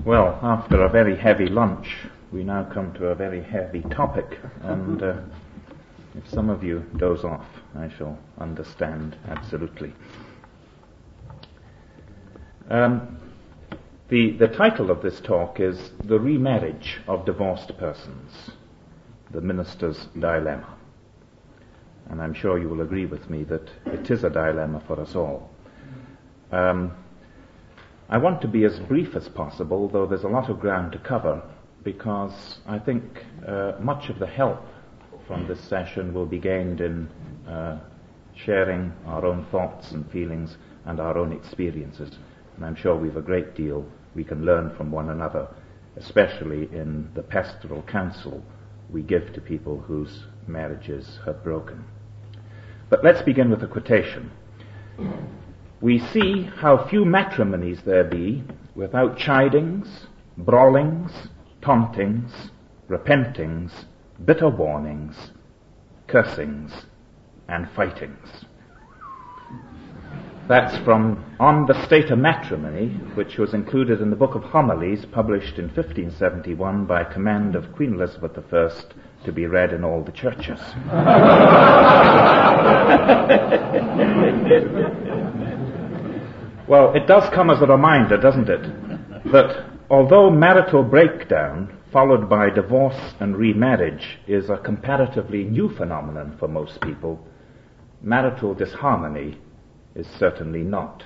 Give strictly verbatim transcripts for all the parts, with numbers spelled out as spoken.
Well, after a very heavy lunch, we now come to a very heavy topic, and uh, if some of you doze off, I shall understand absolutely. Um, the, the title of this talk is The Remarriage of Divorced Persons, the Minister's Dilemma. And I'm sure you will agree with me that it is a dilemma for us all. Um, I want to be as brief as possible, though there's a lot of ground to cover, because I think uh, much of the help from this session will be gained in uh, sharing our own thoughts and feelings and our own experiences. And I'm sure we've a great deal we can learn from one another, especially in the pastoral counsel we give to people whose marriages have broken. But let's begin with a quotation. We see how few matrimonies there be without chidings, brawlings, tauntings, repentings, bitter warnings, cursings, and fightings. That's from On the State of Matrimony, which was included in the Book of Homilies, published in fifteen seventy-one by command of Queen Elizabeth the First, to be read in all the churches. Well, it does come as a reminder, doesn't it, that although marital breakdown followed by divorce and remarriage is a comparatively new phenomenon for most people, marital disharmony is certainly not.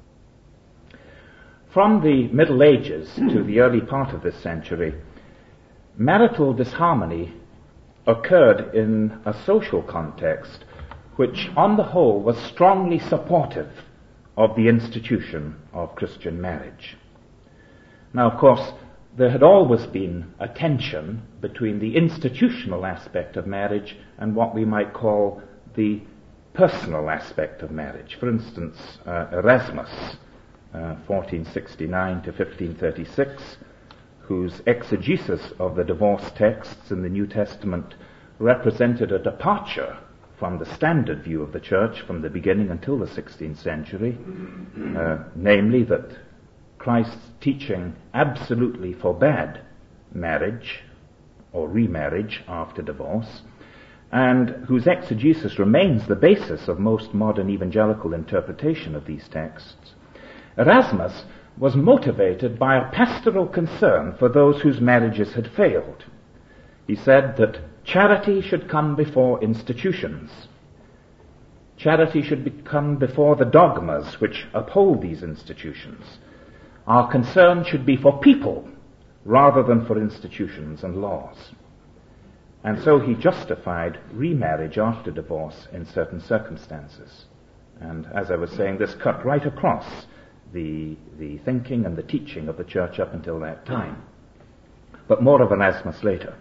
From the Middle Ages to the early part of this century, marital disharmony occurred in a social context which, on the whole, was strongly supportive of the institution of Christian marriage. Now, of course, there had always been a tension between the institutional aspect of marriage and what we might call the personal aspect of marriage. For instance, uh, Erasmus, uh, fourteen sixty-nine to fifteen thirty-six, whose exegesis of the divorce texts in the New Testament represented a departure from the standard view of the church from the beginning until the sixteenth century, uh, namely that Christ's teaching absolutely forbade marriage or remarriage after divorce, and whose exegesis remains the basis of most modern evangelical interpretation of these texts. Erasmus was motivated by a pastoral concern for those whose marriages had failed. He said that charity should come before institutions. Charity should come before the dogmas which uphold these institutions. Our concern should be for people rather than for institutions and laws. And so he justified remarriage after divorce in certain circumstances. And as I was saying, this cut right across the, the thinking and the teaching of the church up until that time. But more of Erasmus later.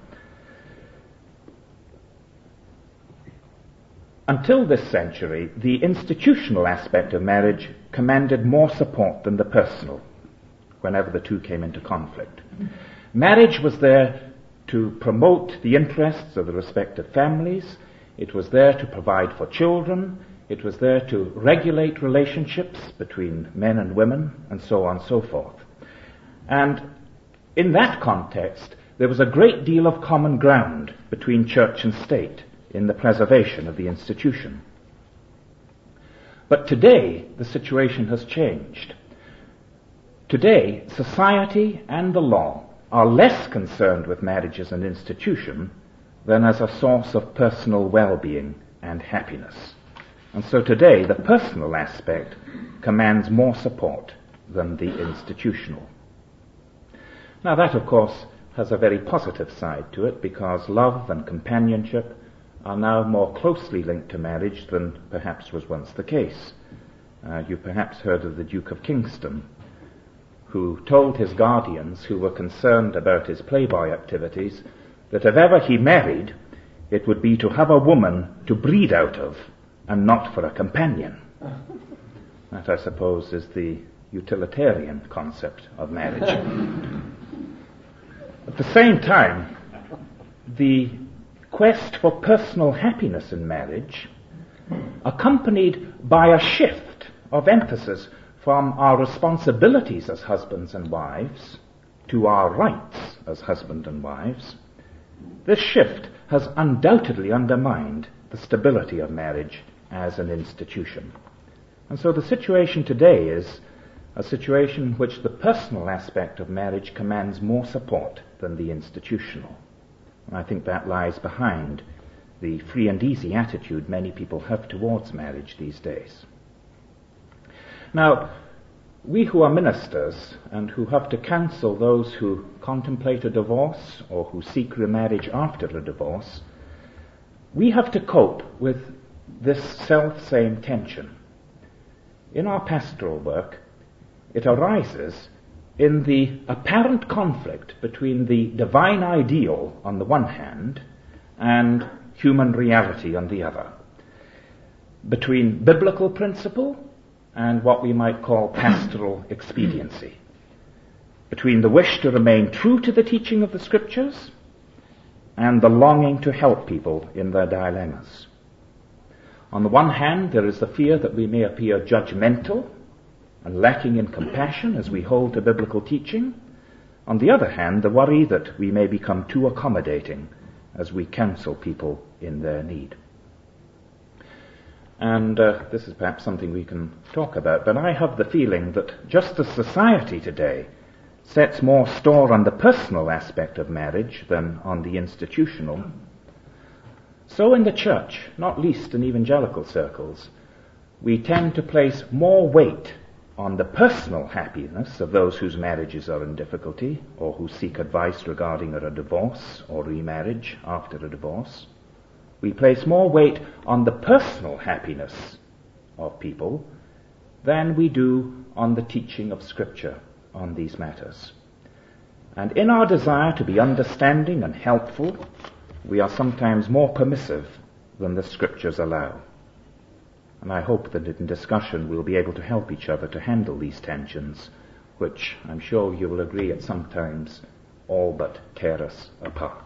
Until this century, the institutional aspect of marriage commanded more support than the personal, whenever the two came into conflict. Marriage was there to promote the interests of the respective families. It was there to provide for children. It was there to regulate relationships between men and women, and so on and so forth. And in that context, there was a great deal of common ground between church and state in the preservation of the institution. But today, the situation has changed. Today, society and the law are less concerned with marriage as an institution than as a source of personal well-being and happiness. And so today, the personal aspect commands more support than the institutional. Now that, of course, has a very positive side to it, because love and companionship are now more closely linked to marriage than perhaps was once the case. Uh, you perhaps heard of the Duke of Kingston, who told his guardians, who were concerned about his playboy activities, that if ever he married, it would be to have a woman to breed out of, and not for a companion. That, I suppose, is the utilitarian concept of marriage. At the same time, the quest for personal happiness in marriage, accompanied by a shift of emphasis from our responsibilities as husbands and wives to our rights as husband and wives, this shift has undoubtedly undermined the stability of marriage as an institution. And so the situation today is a situation in which the personal aspect of marriage commands more support than the institutional. And I think that lies behind the free and easy attitude many people have towards marriage these days. Now, we who are ministers and who have to counsel those who contemplate a divorce or who seek remarriage after a divorce, we have to cope with this self-same tension. In our pastoral work, it arises in the apparent conflict between the divine ideal on the one hand and human reality on the other, between biblical principle and what we might call pastoral expediency, between the wish to remain true to the teaching of the Scriptures and the longing to help people in their dilemmas. On the one hand, there is the fear that we may appear judgmental and lacking in compassion as we hold to biblical teaching. On the other hand, the worry that we may become too accommodating as we counsel people in their need. And uh, this is perhaps something we can talk about, but I have the feeling that just as society today sets more store on the personal aspect of marriage than on the institutional, so in the church, not least in evangelical circles, we tend to place more weight on the personal happiness of those whose marriages are in difficulty or who seek advice regarding a divorce or remarriage after a divorce. We place more weight on the personal happiness of people than we do on the teaching of Scripture on these matters. And in our desire to be understanding and helpful, we are sometimes more permissive than the Scriptures allow. And I hope that in discussion we'll be able to help each other to handle these tensions, which I'm sure you will agree at some times all but tear us apart.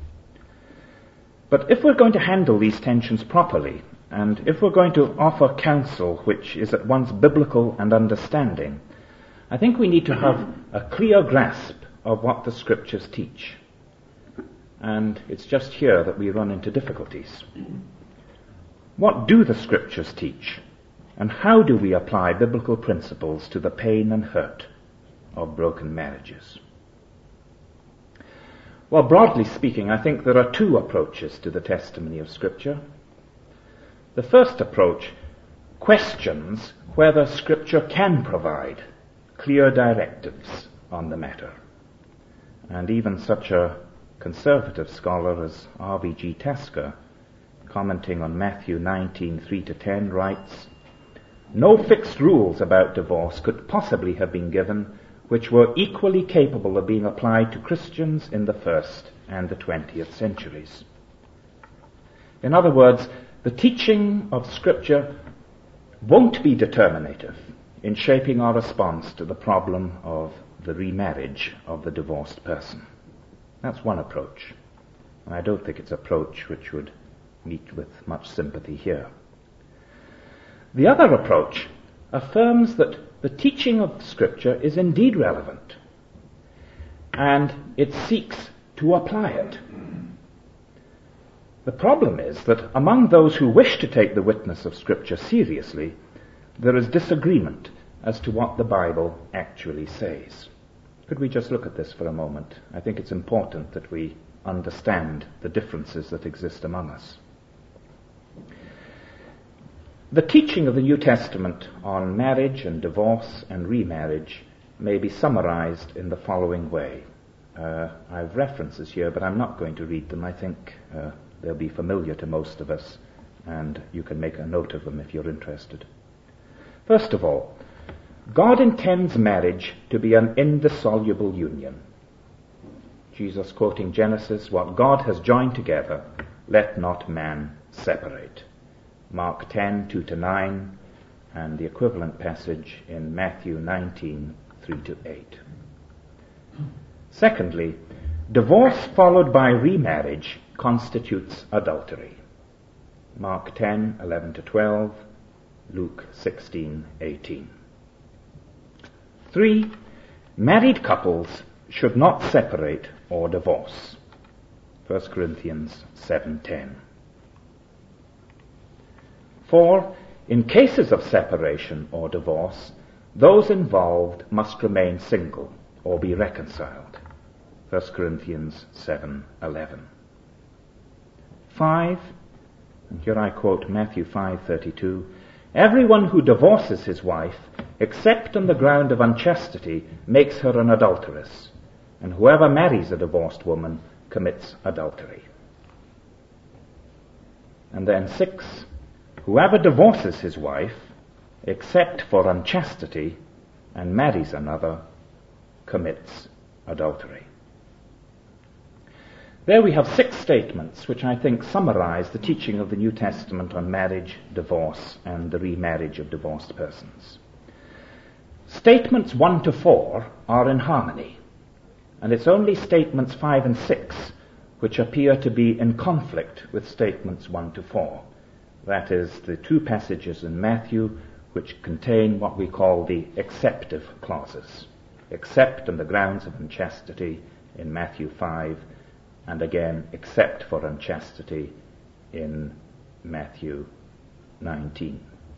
But if we're going to handle these tensions properly, and if we're going to offer counsel which is at once biblical and understanding, I think we need to have a clear grasp of what the Scriptures teach. And it's just here that we run into difficulties. What do the Scriptures teach? And how do we apply biblical principles to the pain and hurt of broken marriages? Well, broadly speaking, I think there are two approaches to the testimony of Scripture. The first approach questions whether Scripture can provide clear directives on the matter. And even such a conservative scholar as R V G Tasker, commenting on Matthew nineteen, three to ten, writes, "No fixed rules about divorce could possibly have been given which were equally capable of being applied to Christians in the first and the twentieth centuries." In other words, the teaching of Scripture won't be determinative in shaping our response to the problem of the remarriage of the divorced person. That's one approach. And I don't think it's an approach which would meet with much sympathy here. The other approach affirms that the teaching of Scripture is indeed relevant, and it seeks to apply it. The problem is that among those who wish to take the witness of Scripture seriously, there is disagreement as to what the Bible actually says. Could we just look at this for a moment? I think it's important that we understand the differences that exist among us. The teaching of the New Testament on marriage and divorce and remarriage may be summarized in the following way. Uh, I have references here, but I'm not going to read them. I think uh, they'll be familiar to most of us, and you can make a note of them if you're interested. First of all, God intends marriage to be an indissoluble union. Jesus quoting Genesis, "What God has joined together, let not man separate." Mark ten, two to nine, and the equivalent passage in Matthew nineteen, three to eight. Secondly, divorce followed by remarriage constitutes adultery. Mark ten, eleven to twelve, Luke sixteen, eighteen. Three, married couples should not separate or divorce. First Corinthians seven ten. For, in cases of separation or divorce, those involved must remain single or be reconciled. First Corinthians seven eleven. Five, and here I quote Matthew five thirty-two, everyone who divorces his wife, except on the ground of unchastity, makes her an adulteress, and whoever marries a divorced woman commits adultery. And then six, whoever divorces his wife, except for unchastity, and marries another, commits adultery. There we have six statements which I think summarize the teaching of the New Testament on marriage, divorce, and the remarriage of divorced persons. Statements one to four are in harmony, and it's only statements five and six which appear to be in conflict with statements one to four. That is, the two passages in Matthew which contain what we call the exceptive clauses. Except on the grounds of unchastity in Matthew five, and again, except for unchastity in Matthew nineteen.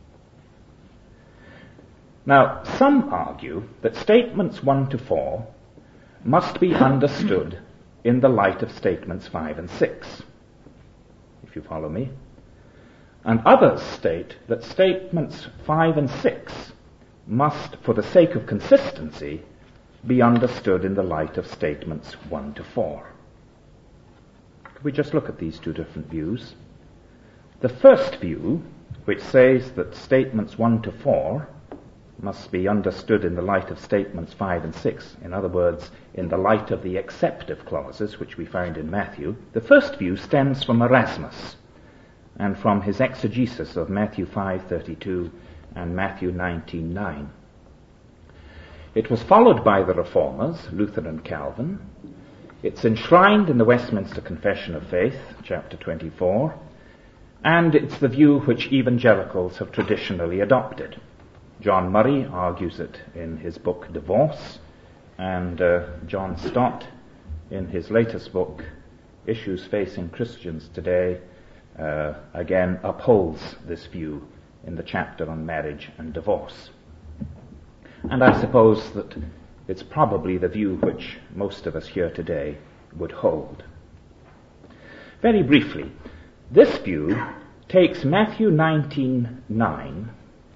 Now, some argue that statements one to four must be understood in the light of statements five and six, if you follow me. And others state that statements five and six must, for the sake of consistency, be understood in the light of statements one to four. Could we just look at these two different views? The first view, which says that statements one to four must be understood in the light of statements five and six, in other words, in the light of the exceptive clauses which we found in Matthew, the first view stems from Erasmus and from his exegesis of Matthew five thirty-two and Matthew nineteen nine. It was followed by the Reformers, Luther and Calvin. It's enshrined in the Westminster Confession of Faith, chapter twenty-four, and it's the view which evangelicals have traditionally adopted. John Murray argues it in his book Divorce, and uh, John Stott, in his latest book, Issues Facing Christians Today, uh, again upholds this view in the chapter on marriage and divorce. And I suppose that it's probably the view which most of us here today would hold. Very briefly, this view takes Matthew nineteen nine,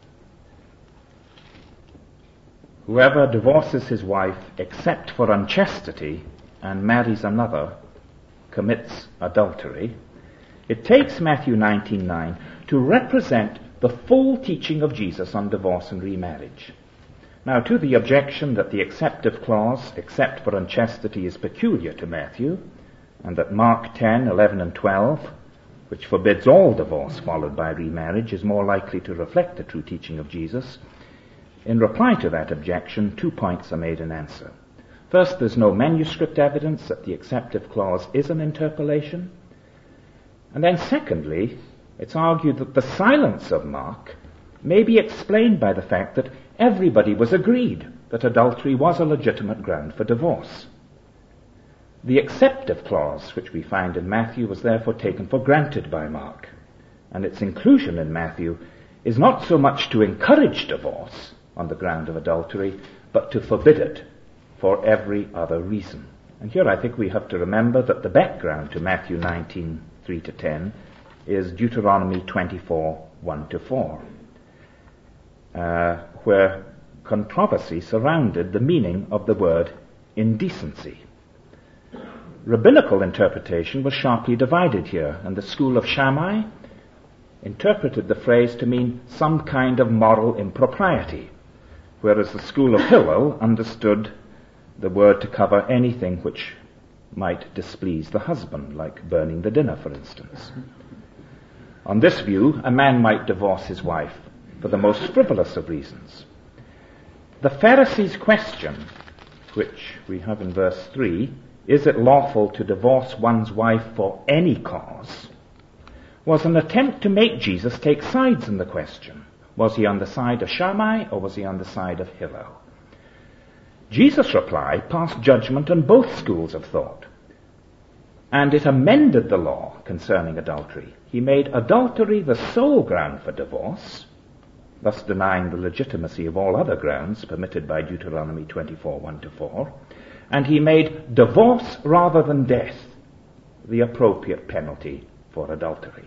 whoever divorces his wife except for unchastity and marries another commits adultery. It takes Matthew nineteen nine to represent the full teaching of Jesus on divorce and remarriage. Now, to the objection that the exceptive clause, except for unchastity, is peculiar to Matthew, and that Mark ten, eleven and twelve, which forbids all divorce followed by remarriage, is more likely to reflect the true teaching of Jesus, in reply to that objection, two points are made in answer. First, there's no manuscript evidence that the exceptive clause is an interpolation. And then secondly, it's argued that the silence of Mark may be explained by the fact that everybody was agreed that adultery was a legitimate ground for divorce. The exceptive clause, which we find in Matthew, was therefore taken for granted by Mark, and its inclusion in Matthew is not so much to encourage divorce on the ground of adultery, but to forbid it for every other reason. And here I think we have to remember that the background to Matthew nineteen, three to ten is Deuteronomy twenty-four, one to four. Uh, where controversy surrounded the meaning of the word indecency. Rabbinical interpretation was sharply divided here, and the school of Shammai interpreted the phrase to mean some kind of moral impropriety, whereas the school of Hillel understood the word to cover anything which might displease the husband, like burning the dinner, for instance. On this view, a man might divorce his wife for the most frivolous of reasons. The Pharisees' question, which we have in verse three, is it lawful to divorce one's wife for any cause, was an attempt to make Jesus take sides in the question. Was he on the side of Shammai or was he on the side of Hillel? Jesus' reply passed judgment on both schools of thought, and it amended the law concerning adultery. He made adultery the sole ground for divorce, thus denying the legitimacy of all other grounds permitted by Deuteronomy twenty-four, one to four, and he made divorce rather than death the appropriate penalty for adultery.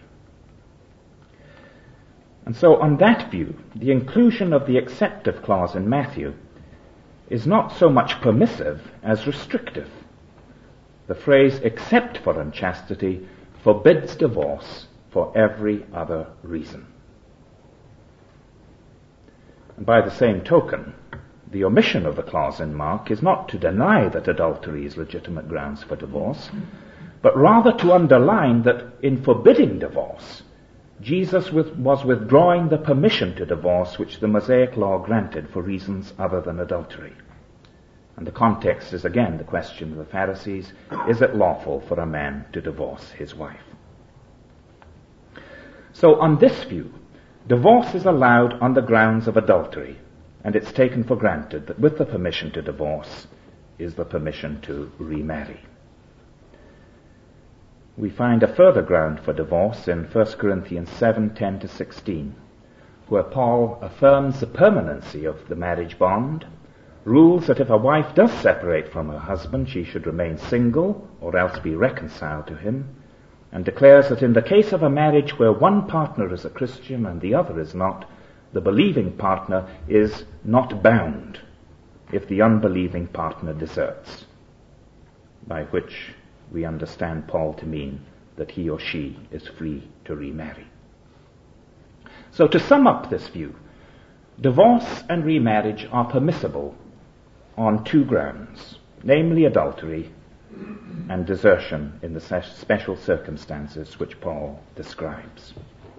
And so on that view, the inclusion of the exceptive clause in Matthew is not so much permissive as restrictive. The phrase except for unchastity forbids divorce for every other reason. And by the same token, the omission of the clause in Mark is not to deny that adultery is legitimate grounds for divorce, but rather to underline that in forbidding divorce, Jesus was withdrawing the permission to divorce which the Mosaic law granted for reasons other than adultery. And the context is again the question of the Pharisees: is it lawful for a man to divorce his wife? So on this view, divorce is allowed on the grounds of adultery, and it's taken for granted that with the permission to divorce is the permission to remarry. We find a further ground for divorce in First Corinthians seven, ten to sixteen, where Paul affirms the permanency of the marriage bond, rules that if a wife does separate from her husband, she should remain single or else be reconciled to him, and declares that in the case of a marriage where one partner is a Christian and the other is not, the believing partner is not bound if the unbelieving partner deserts, by which we understand Paul to mean that he or she is free to remarry. So to sum up this view, divorce and remarriage are permissible on two grounds, namely adultery and desertion in the special circumstances which Paul describes.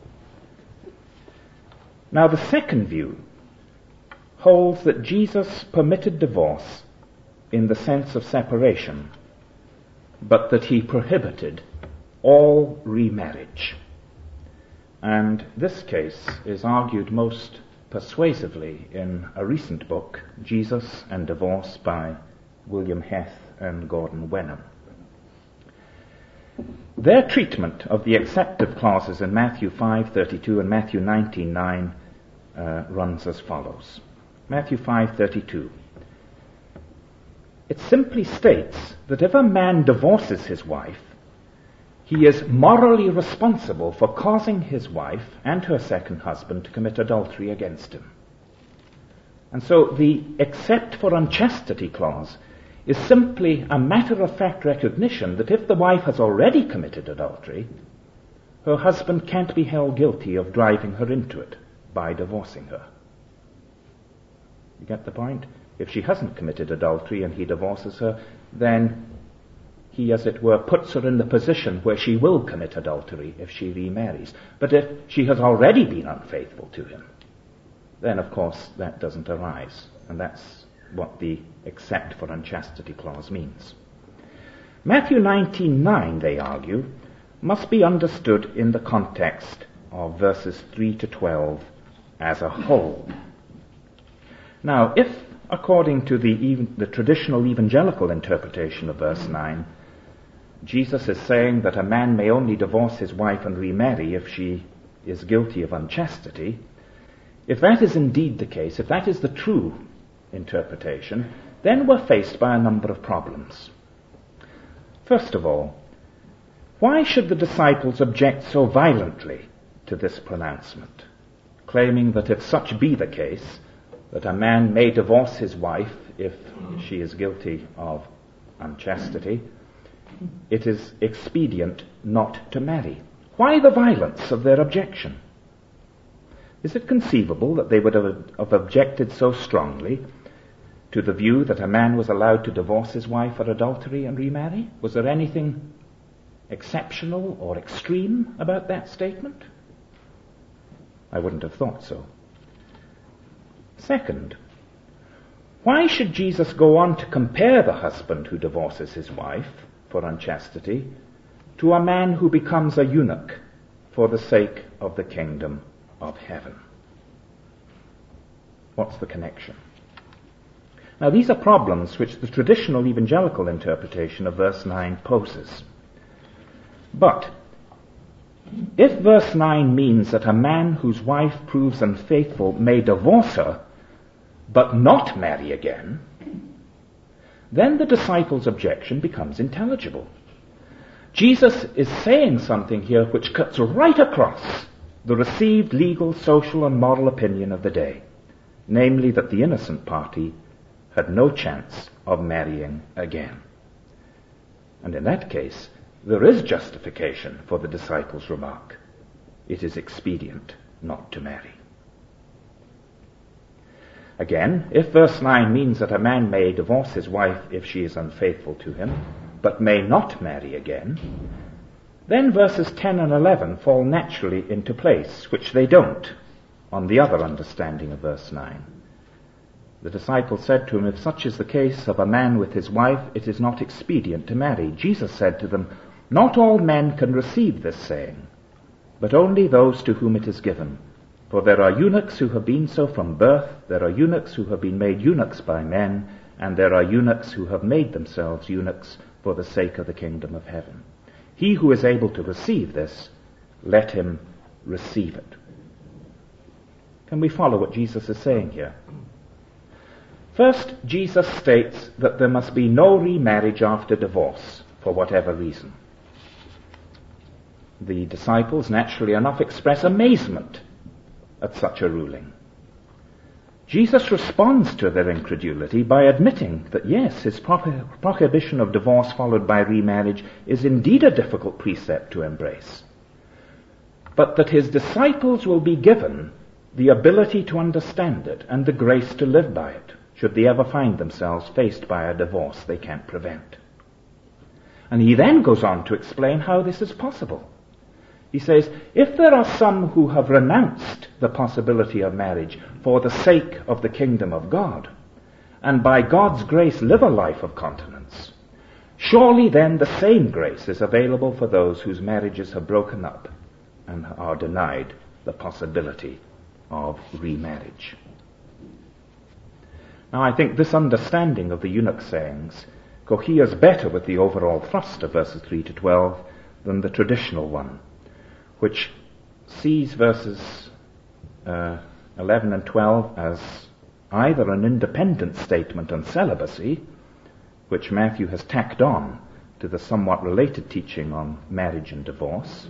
Now the second view holds that Jesus permitted divorce in the sense of separation, but that he prohibited all remarriage. And this case is argued most persuasively in a recent book, Jesus and Divorce, by William Heth and Gordon Wenham. Their treatment of the acceptive clauses in Matthew five thirty-two and Matthew nineteen nine uh, runs as follows. Matthew five thirty-two. It simply states that if a man divorces his wife, he is morally responsible for causing his wife and her second husband to commit adultery against him. And so the except for unchastity clause is simply a matter-of-fact recognition that if the wife has already committed adultery, her husband can't be held guilty of driving her into it by divorcing her. You get the point? If she hasn't committed adultery and he divorces her, then he, as it were, puts her in the position where she will commit adultery if she remarries. But if she has already been unfaithful to him, then of course that doesn't arise. And that's what the except for unchastity clause means. Matthew nineteen nine, they argue, must be understood in the context of verses three to twelve as a whole. Now, if, according to the, even, the traditional evangelical interpretation of verse nine, Jesus is saying that a man may only divorce his wife and remarry if she is guilty of unchastity, if that is indeed the case, if that is the true interpretation, then we're faced by a number of problems. First of all, why should the disciples object so violently to this pronouncement, claiming that if such be the case, that a man may divorce his wife if she is guilty of unchastity, it is expedient not to marry? Why the violence of their objection? Is it conceivable that they would have, have objected so strongly to the view that a man was allowed to divorce his wife for adultery and remarry? Was there anything exceptional or extreme about that statement? I wouldn't have thought so. Second, why should Jesus go on to compare the husband who divorces his wife for unchastity to a man who becomes a eunuch for the sake of the kingdom of heaven? What's the connection? Now, these are problems which the traditional evangelical interpretation of verse nine poses. But if verse nine means that a man whose wife proves unfaithful may divorce her, but not marry again, then the disciples' objection becomes intelligible. Jesus is saying something here which cuts right across the received legal, social, and moral opinion of the day, namely that the innocent party had no chance of marrying again. And in that case, there is justification for the disciples' remark. It is expedient not to marry. Again, if verse nine means that a man may divorce his wife if she is unfaithful to him, but may not marry again, then verses ten and eleven fall naturally into place, which they don't on the other understanding of verse nine. The disciples said to him, if such is the case of a man with his wife, it is not expedient to marry. Jesus said to them, not all men can receive this saying, but only those to whom it is given. For there are eunuchs who have been so from birth, there are eunuchs who have been made eunuchs by men, and there are eunuchs who have made themselves eunuchs for the sake of the kingdom of heaven. He who is able to receive this, let him receive it. Can we follow what Jesus is saying here? First, Jesus states that there must be no remarriage after divorce, for whatever reason. The disciples, naturally enough, express amazement at such a ruling. Jesus responds to their incredulity by admitting that yes, his pro- prohibition of divorce followed by remarriage is indeed a difficult precept to embrace, but that his disciples will be given the ability to understand it and the grace to live by it, should they ever find themselves faced by a divorce they can't prevent. And he then goes on to explain how this is possible. He says, if there are some who have renounced the possibility of marriage for the sake of the kingdom of God, and by God's grace live a life of continence, surely then the same grace is available for those whose marriages have broken up and are denied the possibility of remarriage. Now, I think this understanding of the eunuch sayings coheres better with the overall thrust of verses three to twelve than the traditional one, which sees verses uh, eleven and twelve as either an independent statement on celibacy, which Matthew has tacked on to the somewhat related teaching on marriage and divorce,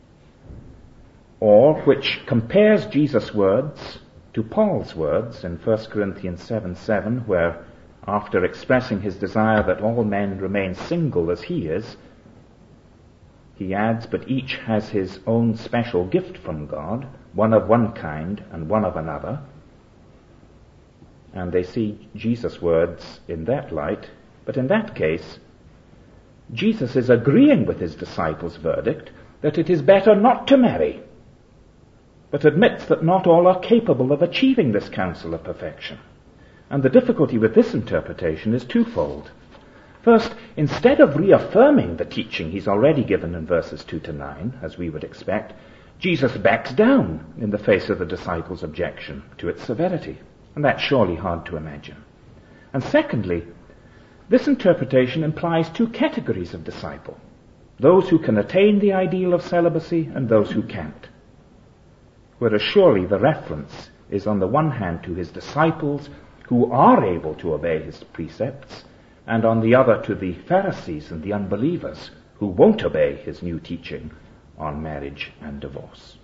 or which compares Jesus' words to Paul's words in First Corinthians seven seven, where, after expressing his desire that all men remain single as he is, he adds, but each has his own special gift from God, one of one kind and one of another. And they see Jesus' words in that light. But in that case, Jesus is agreeing with his disciples' verdict that it is better not to marry, but admits that not all are capable of achieving this counsel of perfection. And the difficulty with this interpretation is twofold. First, instead of reaffirming the teaching he's already given in verses two to nine, as we would expect, Jesus backs down in the face of the disciples' objection to its severity. And that's surely hard to imagine. And secondly, this interpretation implies two categories of disciple: those who can attain the ideal of celibacy and those who can't. Whereas surely the reference is on the one hand to his disciples who are able to obey his precepts, and on the other to the Pharisees and the unbelievers who won't obey his new teaching on marriage and divorce.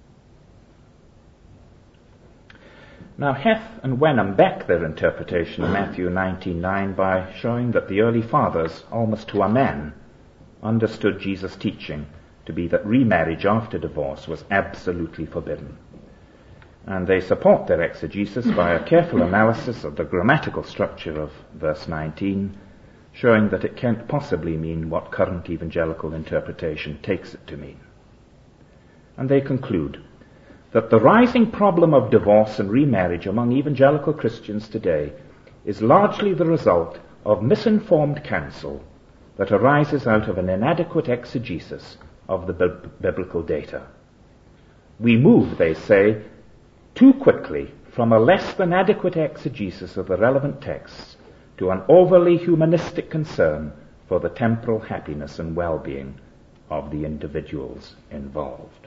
Now, Heth and Wenham back their interpretation of Matthew nineteen nine by showing that the early fathers, almost to a man, understood Jesus' teaching to be that remarriage after divorce was absolutely forbidden. And they support their exegesis by a careful analysis of the grammatical structure of verse nineteen, showing that it can't possibly mean what current evangelical interpretation takes it to mean. And they conclude that the rising problem of divorce and remarriage among evangelical Christians today is largely the result of misinformed counsel that arises out of an inadequate exegesis of the bi- biblical data. We move, they say, too quickly from a less than adequate exegesis of the relevant texts to an overly humanistic concern for the temporal happiness and well-being of the individuals involved.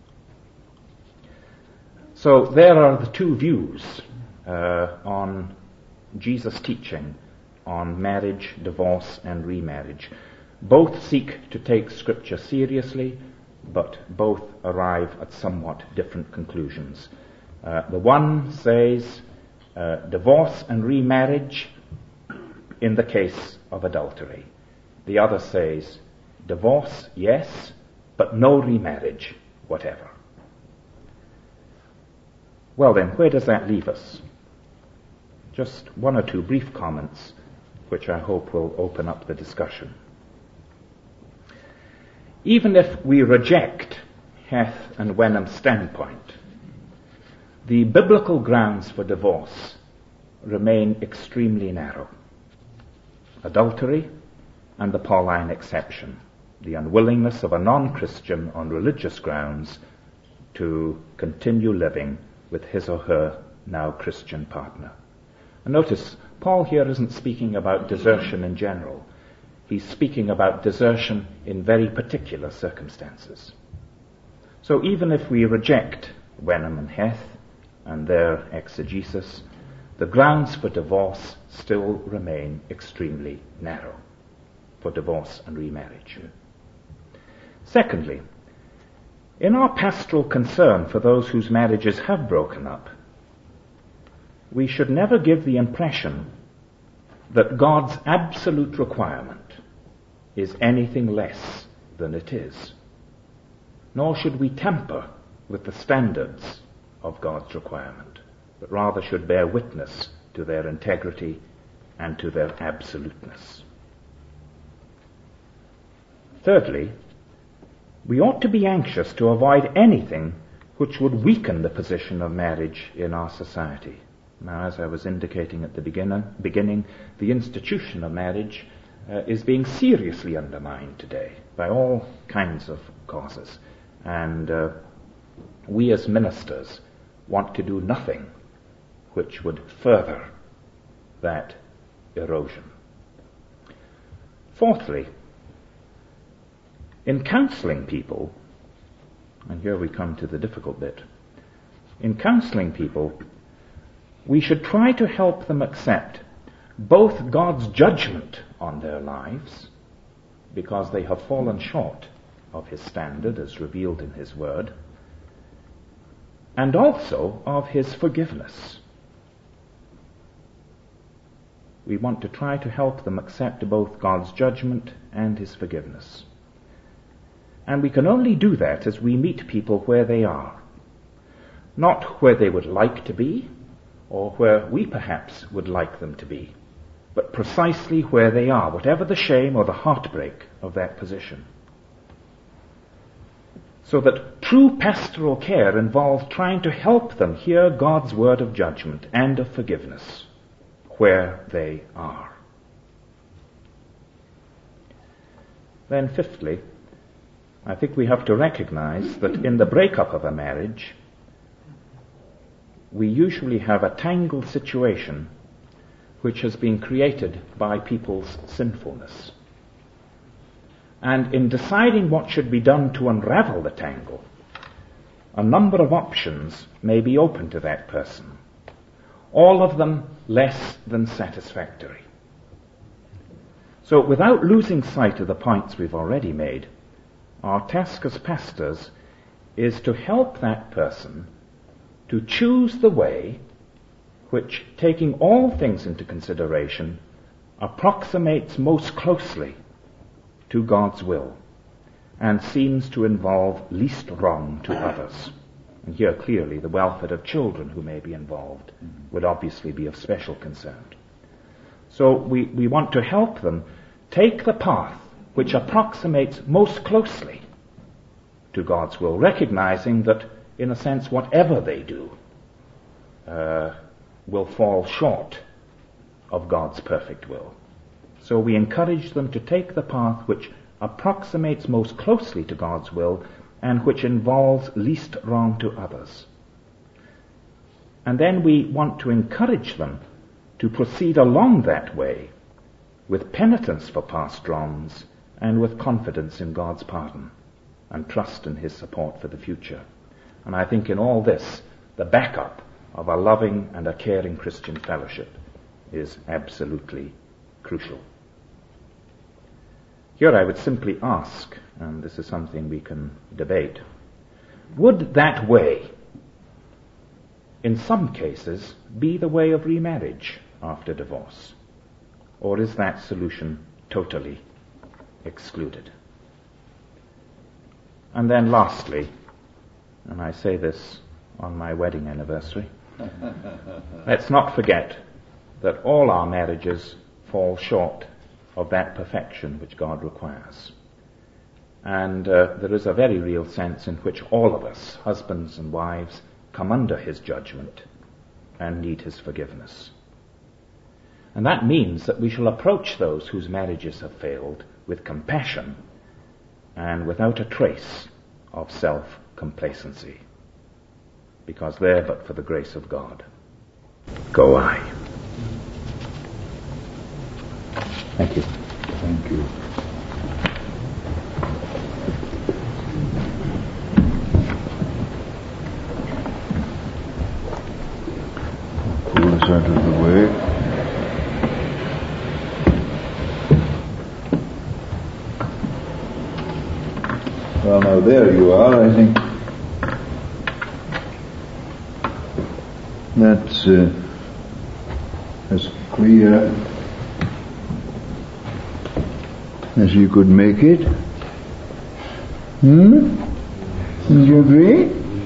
So there are the two views uh, on Jesus' teaching on marriage, divorce, and remarriage. Both seek to take Scripture seriously, but both arrive at somewhat different conclusions. Uh, the one says uh, divorce and remarriage in the case of adultery. The other says divorce, yes, but no remarriage whatever. Well then, where does that leave us? Just one or two brief comments, which I hope will open up the discussion. Even if we reject Heth and Wenham's standpoint, the biblical grounds for divorce remain extremely narrow. Adultery and the Pauline exception, the unwillingness of a non-Christian on religious grounds to continue living with his or her now Christian partner. And notice, Paul here isn't speaking about desertion in general. He's speaking about desertion in very particular circumstances. So even if we reject Wenham and Heth and their exegesis, the grounds for divorce still remain extremely narrow for divorce and remarriage. Secondly, in our pastoral concern for those whose marriages have broken up, we should never give the impression that God's absolute requirement is anything less than it is. Nor should we temper with the standards of God's requirement, but rather should bear witness to their integrity and to their absoluteness. Thirdly, we ought to be anxious to avoid anything which would weaken the position of marriage in our society. Now, as I was indicating at the beginning, beginning the institution of marriage uh, is being seriously undermined today by all kinds of causes. And uh, we as ministers want to do nothing which would further that erosion. Fourthly, in counseling people, and here we come to the difficult bit, in counseling people, we should try to help them accept both God's judgment on their lives, because they have fallen short of His standard as revealed in His Word, and also of His forgiveness. We want to try to help them accept both God's judgment and His forgiveness. And we can only do that as we meet people where they are. Not where they would like to be, or where we perhaps would like them to be, but precisely where they are, whatever the shame or the heartbreak of that position. So that true pastoral care involves trying to help them hear God's word of judgment and of forgiveness where they are. Then fifthly, I think we have to recognize that in the breakup of a marriage, we usually have a tangled situation which has been created by people's sinfulness. And in deciding what should be done to unravel the tangle, a number of options may be open to that person, all of them less than satisfactory. So without losing sight of the points we've already made, our task as pastors is to help that person to choose the way which, taking all things into consideration, approximates most closely to God's will and seems to involve least wrong to others. And here clearly the welfare of children who may be involved would obviously be of special concern. So we, we want to help them take the path which approximates most closely to God's will, recognizing that, in a sense, whatever they do uh, will fall short of God's perfect will. So we encourage them to take the path which approximates most closely to God's will and which involves least wrong to others. And then we want to encourage them to proceed along that way with penitence for past wrongs and with confidence in God's pardon and trust in his support for the future. And I think in all this, the backup of a loving and a caring Christian fellowship is absolutely crucial. Here I would simply ask, and this is something we can debate, would that way, in some cases, be the way of remarriage after divorce? Or is that solution totally excluded? And then lastly, and I say this on my wedding anniversary, let's not forget that all our marriages fall short of that perfection which God requires. And uh, there is a very real sense in which all of us, husbands and wives, come under his judgment and need his forgiveness. And that means that we shall approach those whose marriages have failed with compassion and without a trace of self-complacency, because there, but for the grace of God, go I. Thank you. Thank you. Pull this out of the way. Well, now there you are. I think that's uh, as clear as you could make it. Hmm? Do you agree?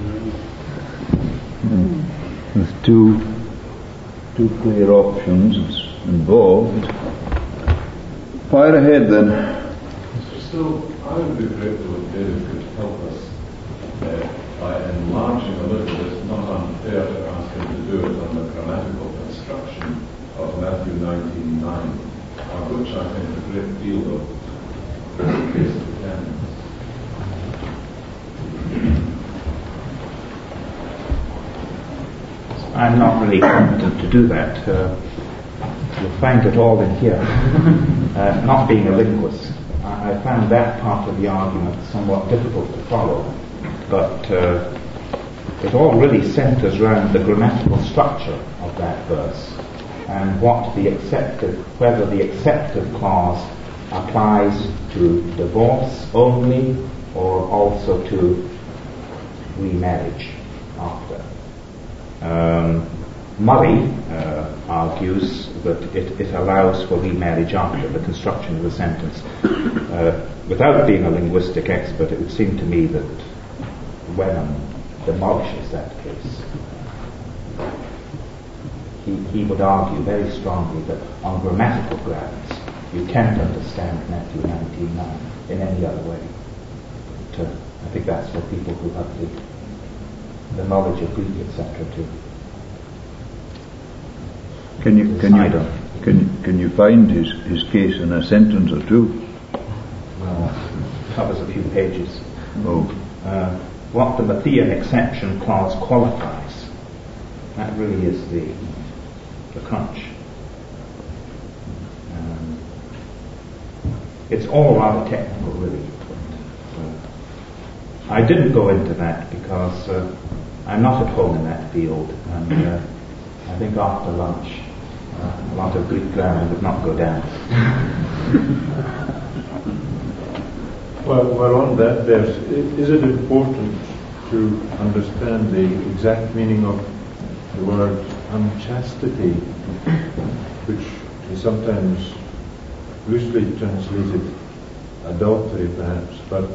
Hmm. With two two clear options involved. Fire ahead then. So I would be grateful if David could help us uh, by enlarging a little bit. It's not unfair to ask him to do it on the grammatical construction of Matthew nineteen nine, of which I think a great deal of the case depends. I'm not really competent to do that. Uh, you'll find it all in here. uh, not being a linguist, I found that part of the argument somewhat difficult to follow, but uh, it all really centers around the grammatical structure of that verse and what the accepted, whether the accepted clause applies to divorce only or also to remarriage after. Um, Murray uh, argues that it, it allows for remarriage after the construction of the sentence. Uh, without being a linguistic expert, it would seem to me that Wenham demolishes that case. He, he would argue very strongly that on grammatical grounds you can't understand Matthew nineteen nine in any other way. But, uh, I think that's for people who have the, the knowledge of Greek, et cetera, to Can you can you can you, can you find his, his case in a sentence or two? Well, it covers a few pages. Oh. Uh, what the Matthean exception clause qualifies, that really is the the crunch. Um, it's all rather technical, really. Uh, I didn't go into that because uh, I'm not at home in that field, and uh, I think after lunch uh, a lot of Greek grammar would not go down. Well, well, on that verse, is it important to understand the exact meaning of the word unchastity, which is sometimes loosely translated adultery, perhaps, but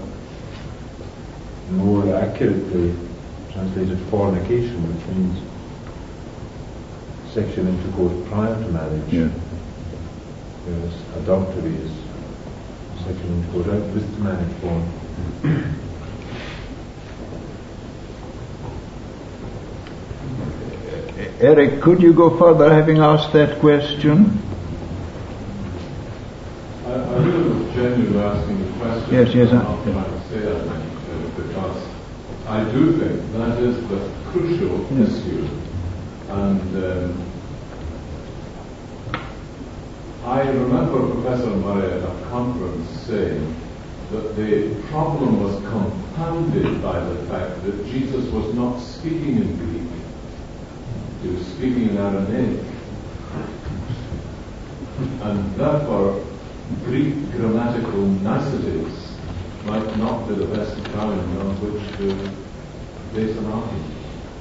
more accurately translated fornication, which means sexual intercourse prior to marriage. Yeah. Whereas adultery is sexual intercourse out with the marriage form. Eric, could you go further, having asked that question? I, I was genuinely asking the question. Yes, yes, I'm I- not trying to say that, uh, because I do think that is the crucial Yes. issue And um, I remember Professor Murray at a conference saying that the problem was compounded by the fact that Jesus was not speaking in Greek, he was speaking in Aramaic. And therefore, Greek grammatical niceties might not be the best ground on which to base an argument.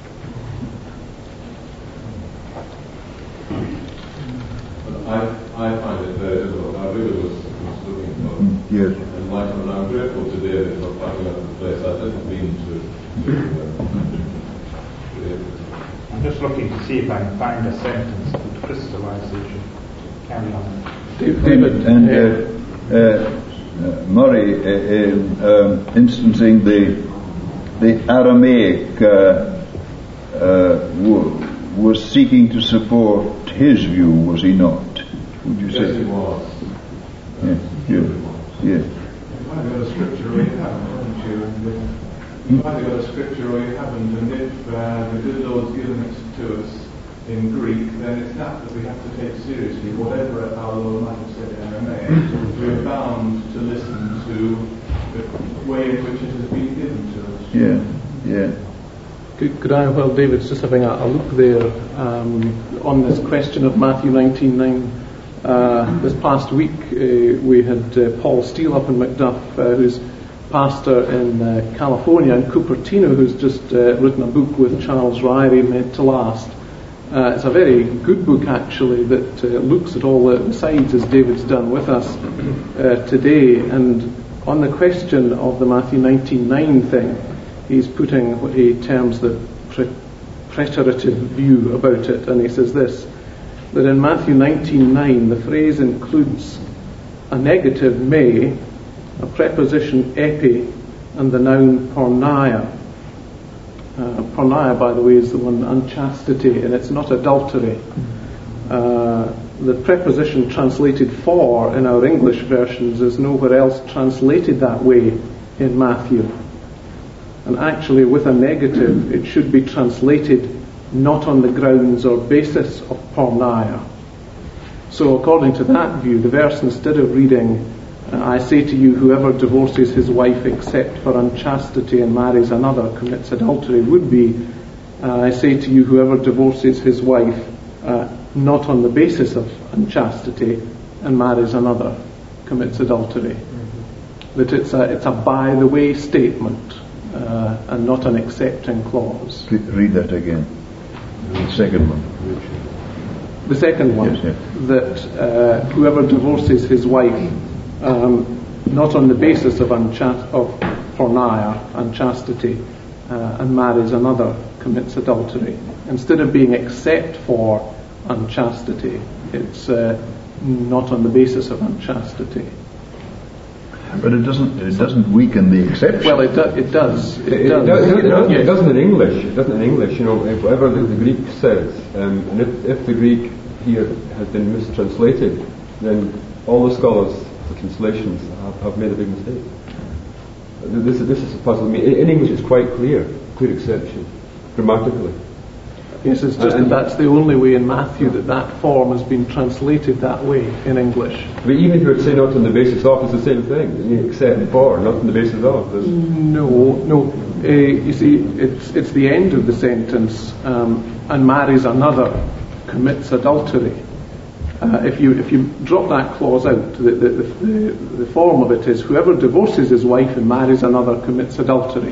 But I, I find it very difficult. I really was, was looking for Yes. enlightenment. I'm grateful to David for pointing out the place. I didn't mean to. to uh, I'm just looking to see if I can find a sentence called crystallization. Carry on. David and uh, uh, uh, Murray uh, in um, instancing the the Aramaic uh, uh, w- was seeking to support his view, was he not? Would you say? yes, it was. Yes. Yes. Yes. You might have got a scripture or you haven't, haven't you? And, uh, you might have got a scripture or you haven't, and if uh, the good Lord's given it to us in Greek, then it's that that we have to take seriously. Whatever our Lord might have said in Aramaic, we're bound to listen to the way in which it has been given to us. Yeah. Yeah. Could, could I, while David's just having a, a look there um, on this question of Matthew nineteen nine, uh, this past week uh, we had uh, Paul Steele up in Macduff, uh, who's pastor in uh, California, and Cupertino, who's just uh, written a book with Charles Ryrie, Meant to Last. Uh, it's a very good book, actually, that uh, looks at all the sides, as David's done with us uh, today. And on the question of the Matthew nineteen nine thing, he's putting what he terms the pre- preteritive view about it, and he says this, that in Matthew nineteen nine the phrase includes a negative me, a preposition epi, and the noun porneia. Uh, porneia, by the way, is the one unchastity, and it's not adultery. Uh, the preposition translated for in our English versions is nowhere else translated that way in Matthew. And actually, with a negative, it should be translated not on the grounds or basis of porneia. So according to that view, the verse, instead of reading, uh, I say to you, whoever divorces his wife except for unchastity and marries another commits adultery, would be, uh, I say to you, whoever divorces his wife uh, not on the basis of unchastity and marries another commits adultery. Mm-hmm. That it's a, it's a by the way statement uh, and not an accepting clause. Read that again. The second one. The second one, yes, yes. that uh, whoever divorces his wife um, not on the basis of, uncha- of porneia, unchastity, uh, and marries another commits adultery. Instead of being except for unchastity, it's uh, not on the basis of unchastity. But it doesn't. It doesn't weaken the exception. Well, it, do, it does. It, it, does. It, does, it, does, yes. it doesn't in English. It doesn't in English. You know, whatever the, the Greek says, um, and if, if the Greek here has been mistranslated, then all the scholars, the translations, have, have made a big mistake. This, this is puzzling me. In, in English, it's quite clear, clear exception, grammatically. Yes, it's just that that's the only way in Matthew that that form has been translated that way in English. But even if you were to say not on the basis of, it's the same thing. Except for, not on the basis of. There's no, no. Uh, you see, it's it's the end of the sentence, um, and marries another commits adultery. Uh, if you if you drop that clause out, the the, the the form of it is whoever divorces his wife and marries another commits adultery.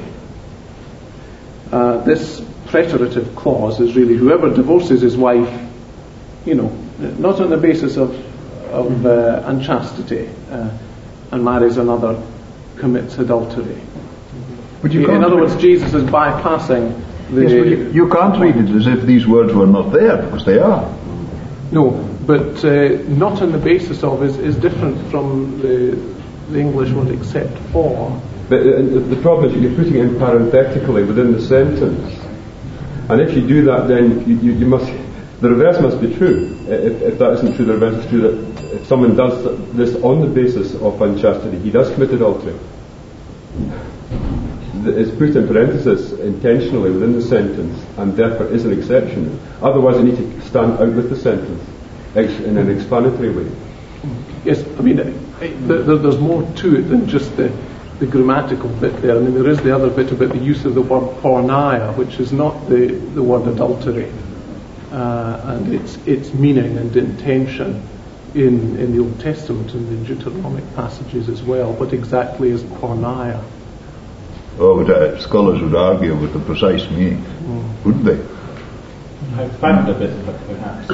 Uh, this preteritive clause is really whoever divorces his wife, you know, not on the basis of of uh, unchastity uh, and marries another commits adultery. But you In other words, Jesus is bypassing the... Yes, but you, you can't read it as if these words were not there, because they are. No, but uh, not on the basis of is, is different from the, the English word except for. But uh, the problem is you're putting it in parenthetically within the sentence. And if you do that, then you, you, you must, the reverse must be true. If, if that isn't true, the reverse is true, that if someone does this on the basis of unchastity, he does commit adultery. it's put in parenthesis intentionally within the sentence, and therefore is an exception. Otherwise, you need to stand out with the sentence ex- in an explanatory way. Yes, I mean, it, it, there, there's more to it than just the, the grammatical bit there. I mean, there is the other bit about the use of the word porneia, which is not the, the word adultery, uh, and its its meaning and intention in, in the Old Testament and the Deuteronomic passages as well. What exactly is porneia? Oh, but uh, scholars would argue with the precise meaning, mm. wouldn't they? I found a bit of it, perhaps.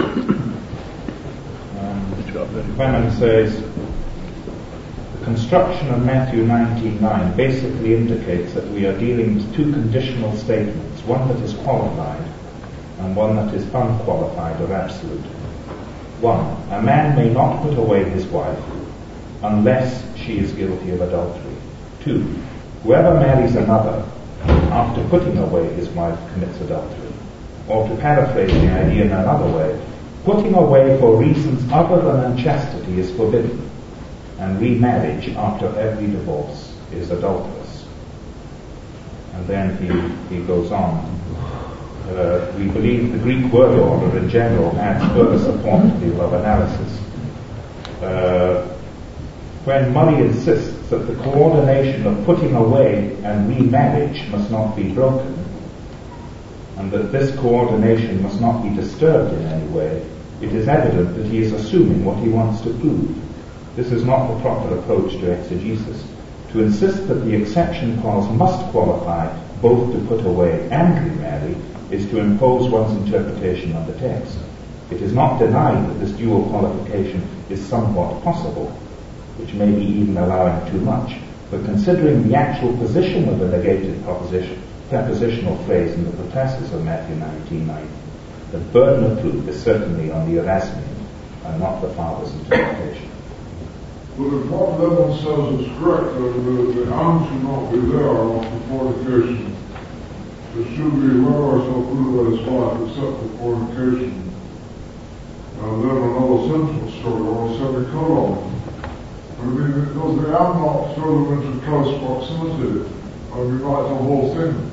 Um, Clement says, the construction of Matthew nineteen nine basically indicates that we are dealing with two conditional statements, one that is qualified and one that is unqualified or absolute. One, a man may not put away his wife unless she is guilty of adultery. Two, whoever marries another after putting away his wife commits adultery. Or to paraphrase the idea in another way, putting away for reasons other than unchastity is forbidden, and remarriage after every divorce is adulterous. And then he, he goes on. Uh, we believe the Greek word order in general adds further support to the above analysis. Uh, when Murray insists that the coordination of putting away and remarriage must not be broken, and that this coordination must not be disturbed in any way, it is evident that he is assuming what he wants to prove. This is not the proper approach to exegesis. To insist that the exception clause must qualify both to put away and remarry is to impose one's interpretation of the text. It is not denied that this dual qualification is somewhat possible, which may be even allowing too much, but considering the actual position of the negated proposition, prepositional phrase in the prefaces of Matthew nineteen nine, the burden of proof is certainly on the Erasmian and not the Father's interpretation. But if what Levin says is correct, uh, the, the arm should not be there after fornication. It should be whoever shall put away his wife except for fornication. And then another sentence story or a semicolon. I mean, because the am not throw them into close proximity, and we write the whole thing.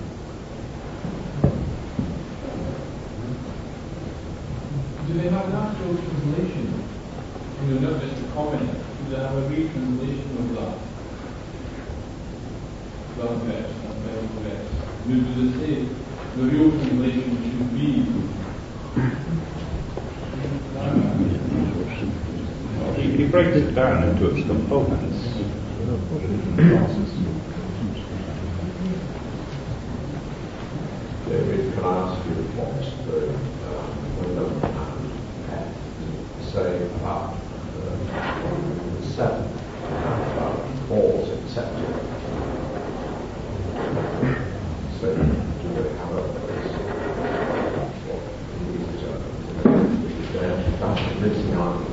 Do they have an actual translation? I mean, not just a comment. Do they have a retranslation of that? That verse, that very verse. Do they say the real translation should be? He, he breaks it down into its components. David, can I ask you what the uh, Wyndham and Pett say about uh, seven, about Paul's accepted? So, do they have a place? What these are, that's the missing argument.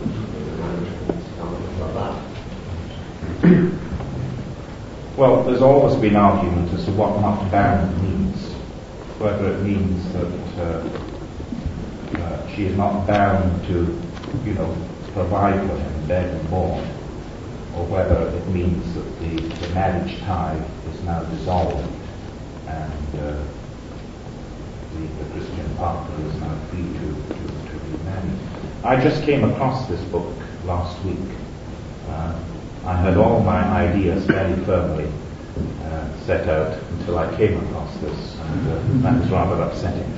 Well, there's always been argument as to what not bound means. Whether it means that uh, uh, she is not bound to, you know, provide for him dead and born, or whether it means that the, the marriage tie is now dissolved and uh, the, the Christian partner is now free to, to, to be married. I just came across this book last week. Uh, I had all my ideas very firmly uh, set out until I came across this, and uh, that was rather upsetting.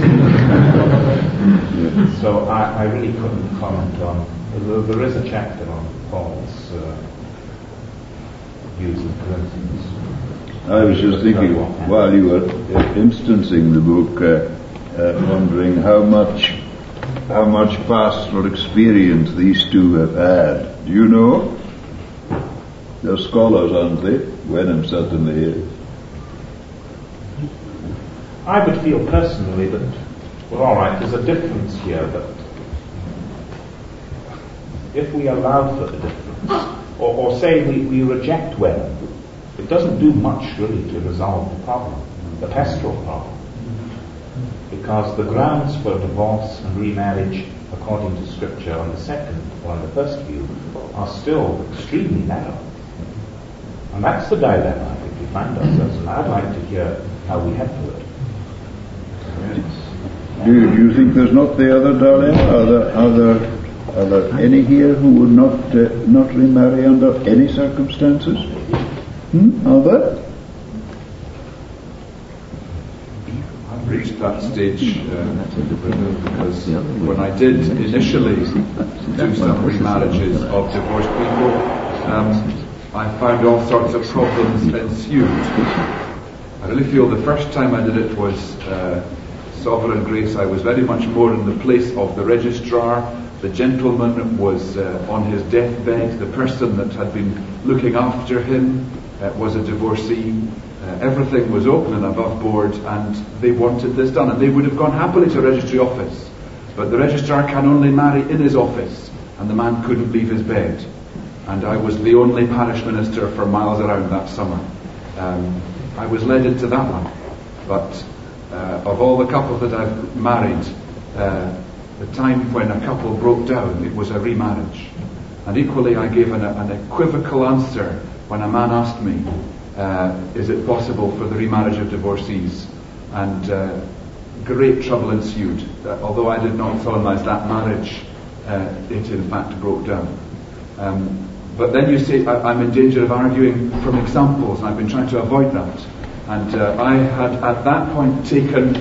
So I, I really couldn't comment on. There, there is a chapter on Paul's uh, views in Corinthians. I was just thinking, while you were instancing the book, uh, uh, wondering how much, how much pastoral experience these two have had. Do you know? They're scholars, aren't they? Wenham certainly is. I would feel personally that, well, all right, there's a difference here, but if we allow for the difference, or, or say we, we reject Wenham, it doesn't do much really to resolve the problem, the pastoral problem, because the grounds for divorce and remarriage, according to Scripture, on the second or on the first view, are still extremely narrow. And that's the dilemma I think we find ourselves, and I'd like to hear how we head to it. Do you, do you think there's not the other dilemma? Are there, are there, are there any here who would not uh, not remarry under any circumstances? Hmm? Are there? I've reached that stage uh, because when I did initially do some remarriages of divorced people, um, I found all sorts of problems ensued. I really feel the first time I did it was uh, sovereign grace. I was very much more in the place of the registrar. The gentleman was uh, on his deathbed. The person that had been looking after him uh, was a divorcee. Uh, everything was open and above board, and they wanted this done. And they would have gone happily to a registry office. But the registrar can only marry in his office, and the man couldn't leave his bed. And I was the only parish minister for miles around that summer. Um, I was led into that one. But uh, of all the couples that I've married, uh, the time when a couple broke down, it was a remarriage. And equally I gave an, an equivocal answer when a man asked me, uh, is it possible for the remarriage of divorcees? And uh, great trouble ensued. Uh, although I did not solemnize that marriage, uh, it in fact broke down. Um, but then you say, I, I'm in danger of arguing from examples, and I've been trying to avoid that. And uh, I had at that point taken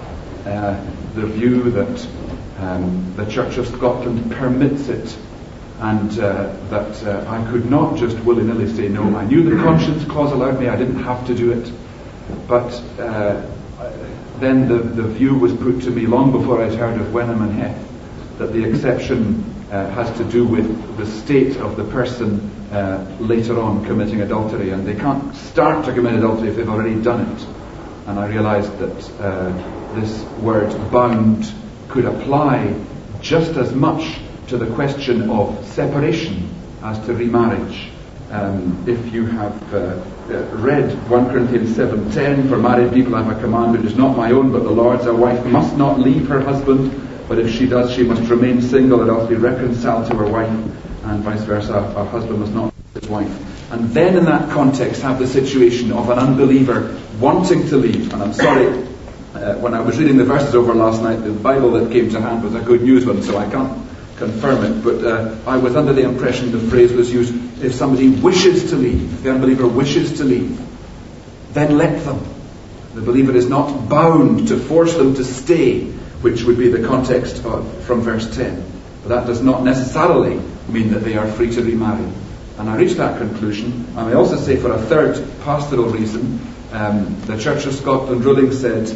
uh, the view that um, the Church of Scotland permits it, and uh, that uh, I could not just willy-nilly say no. I knew the conscience clause allowed me, I didn't have to do it. But uh, then the, the view was put to me long before I'd heard of Wenham and Heth, that the exception uh, has to do with the state of the person uh, later on committing adultery, and they can't start to commit adultery if they've already done it. And I realized that uh, this word bound could apply just as much to the question of separation as to remarriage. Um, if you have uh, uh, read First Corinthians seven ten, for married people I have a command which is not my own but the Lord's, a wife must not leave her husband, but if she does, she must remain single and else be reconciled to her wife, and vice versa, a husband must not leave his wife. And then in that context have the situation of an unbeliever wanting to leave. And I'm sorry, uh, when I was reading the verses over last night, the Bible that came to hand was a good news one, so I can't confirm it, but uh, I was under the impression the phrase was used, if somebody wishes to leave, the unbeliever wishes to leave, then let them. The believer is not bound to force them to stay, which would be the context of, from verse ten. But that does not necessarily mean that they are free to remarry. And I reached that conclusion. I may also say, for a third pastoral reason, um, the Church of Scotland ruling said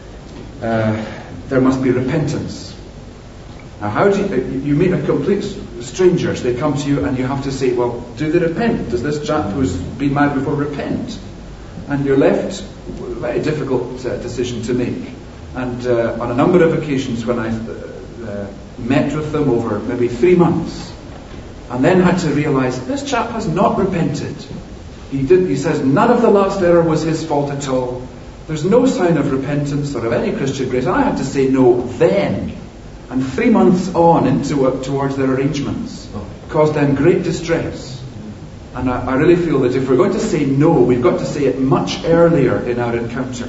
uh, there must be repentance. Now, how do you, you meet a complete strangers, they come to you and you have to say, well, do they repent? Does this chap who's been married before repent? And you're left with a very difficult uh, decision to make. And uh, on a number of occasions when I uh, uh, met with them over maybe three months, and then had to realise this chap has not repented. He did. He says none of the last error was his fault at all. There's no sign of repentance or of any Christian grace. And I had to say no then. And three months on into uh, towards their arrangements caused them great distress. And I, I really feel that if we're going to say no, we've got to say it much earlier in our encounter.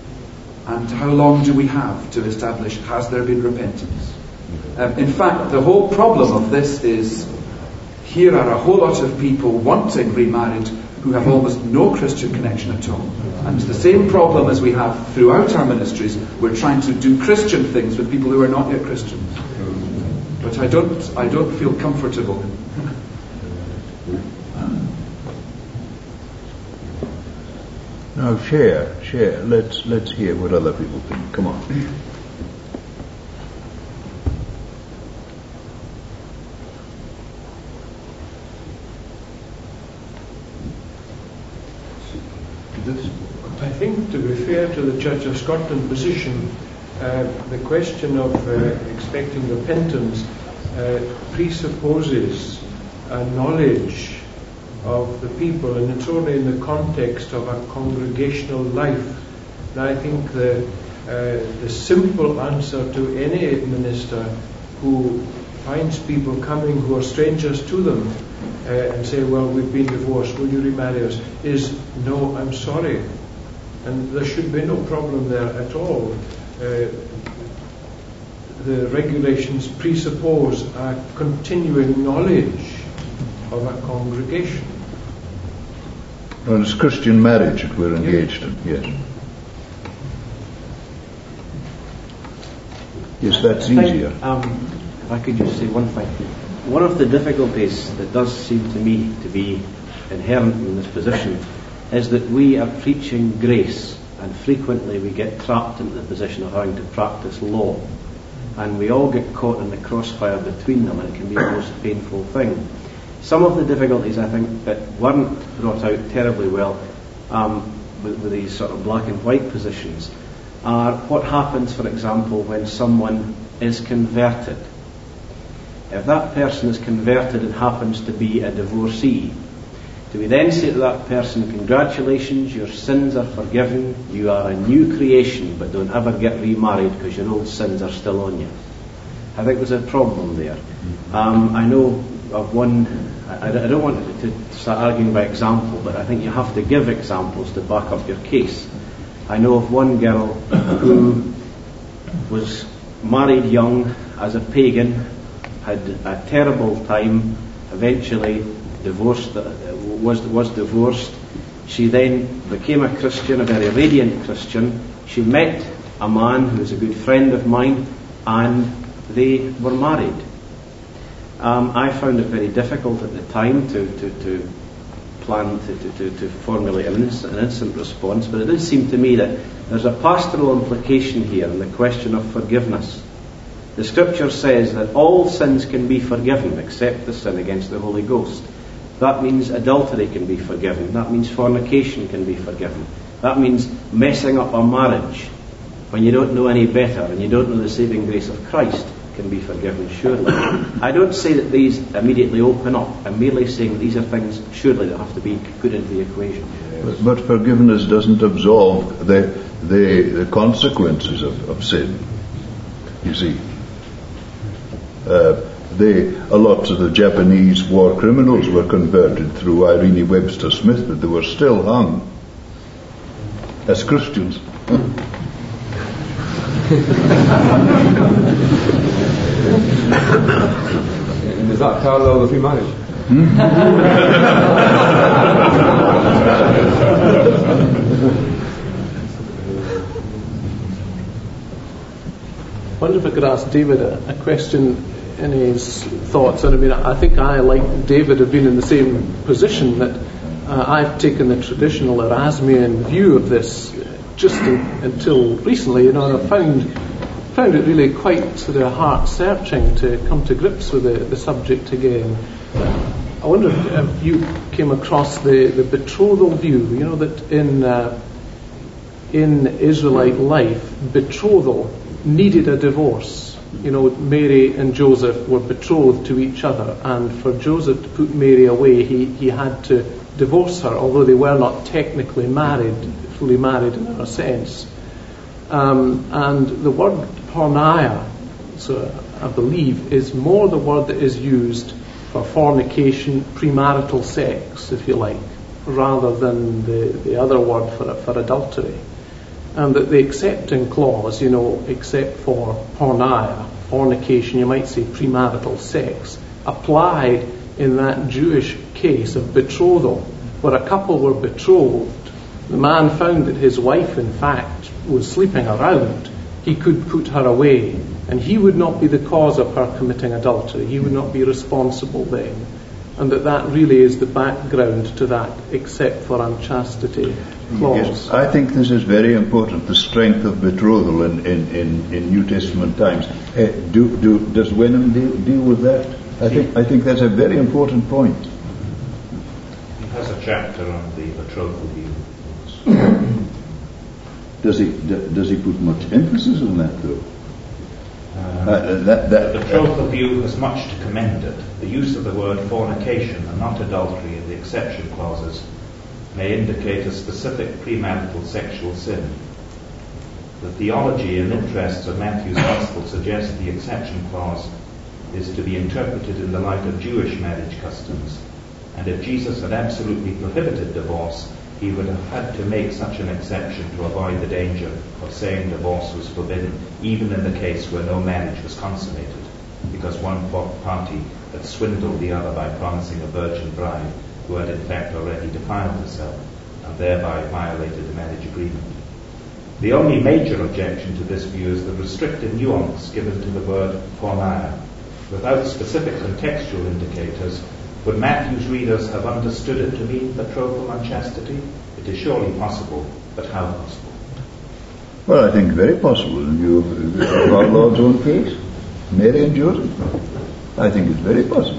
And how long do we have to establish, has there been repentance? Um, in fact, the whole problem of this is, here are a whole lot of people wanting remarried who have almost no Christian connection at all. And it's the same problem as we have throughout our ministries. We're trying to do Christian things with people who are not yet Christians. But I don't, I don't feel comfortable. Now share, share. Let's let's hear what other people think. Come on. I think, to be fair to the Church of Scotland position, uh, the question of uh, expecting repentance uh, presupposes a knowledge of the people, and it's only in the context of a congregational life. And I think the, uh, the simple answer to any minister who finds people coming who are strangers to them uh, and say, well, we've been divorced, will you remarry us, is, no, I'm sorry. And there should be no problem there at all. Uh, the regulations presuppose a continuing knowledge of a congregation. Well, it's Christian marriage that we're engaged in, yes. Yes, that's I think, easier. Um, if I could just say one thing. One of the difficulties that does seem to me to be inherent in this position is that we are preaching grace, and frequently we get trapped into the position of having to practice law. And we all get caught in the crossfire between them, and it can be a most painful thing. Some of the difficulties, I think, that weren't brought out terribly well um, with, with these sort of black and white positions are what happens, for example, when someone is converted. If that person is converted and happens to be a divorcee, do we then say to that person, congratulations, your sins are forgiven, you are a new creation, but don't ever get remarried because your old sins are still on you? I think there's a problem there. Um, I know of one, I, I don't want to start arguing by example, but I think you have to give examples to back up your case. I know of one girl who was married young as a pagan, had a terrible time, eventually divorced, was, was divorced. She then became a Christian, a very radiant Christian. She met a man who was a good friend of mine, and they were married. Um, I found it very difficult at the time to, to, to plan to, to, to formulate an instant, an instant response, but it did seem to me that there's a pastoral implication here in the question of forgiveness. The scripture says that all sins can be forgiven except the sin against the Holy Ghost. That means adultery can be forgiven. That means fornication can be forgiven. That means messing up a marriage when you don't know any better and you don't know the saving grace of Christ can be forgiven, surely. I don't say that these immediately open up. I'm merely saying that these are things, surely, that have to be put into the equation. But, but forgiveness doesn't absolve the, the, the consequences of, of sin, you see. Uh, they, a lot of the Japanese war criminals were converted through Irene Webster Smith, but they were still hung as Christians. And does that parallel with remarriage? Hmm? I wonder if I could ask David a, a question in his thoughts. And I mean, I think I, like David, have been in the same position that uh, I've taken the traditional Erasmian view of this just in, until recently, you know, and I found found it really quite sort of heart-searching to come to grips with the, the subject again. I wonder if you came across the, the betrothal view, you know, that in uh, in Israelite life, betrothal needed a divorce. You know, Mary and Joseph were betrothed to each other, and for Joseph to put Mary away, he, he had to divorce her, although they were not technically married, fully married in our sense. Um, and the word porneia, so I believe, is more the word that is used for fornication, premarital sex, if you like, rather than the, the other word for for adultery. And that the accepting clause, you know, except for porneia, fornication, you might say premarital sex, applied in that Jewish case of betrothal, where a couple were betrothed. The man found that his wife, in fact, was sleeping around. He could put her away, and he would not be the cause of her committing adultery. He would not be responsible then. And that that really is the background to that except for unchastity clause. Yes, I think this is very important, the strength of betrothal in, in, in, in New Testament times. Uh, do, do, does Wenham deal, deal with that? I think, I think that's a very important point. He has a chapter on the betrothal view. Does he, does he put much emphasis on that, though? Um, uh, that, that, the betrothal view has much to commend it. The use of the word fornication and not adultery in the exception clauses may indicate a specific premarital sexual sin. The theology and interests of Matthew's Gospel suggest the exception clause is to be interpreted in the light of Jewish marriage customs, And if Jesus had absolutely prohibited divorce, he would have had to make such an exception to avoid the danger of saying divorce was forbidden, even in the case where no marriage was consummated, because one party had swindled the other by promising a virgin bride who had in fact already defiled herself and thereby violated the marriage agreement. The only major objection to this view is the restricted nuance given to the word porneia. Without specific contextual indicators, would Matthew's readers have understood it to mean betrothal unchastity? It is surely possible, but how possible? Well, I think very possible in view of our Lord's own case, Mary and Joseph. I think it's very possible.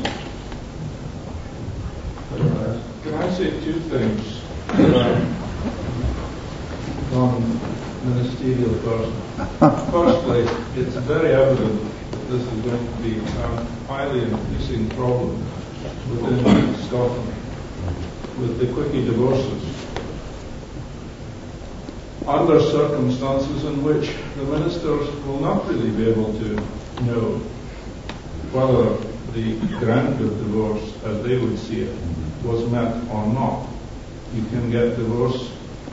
Can I say two things on ministerial person? Firstly, it's very evident that this is going to be a highly increasing problem within Scotland with the quickie divorces, under circumstances in which the ministers will not really be able to know whether the grant of divorce, as they would see it, was met or not. You can get divorce,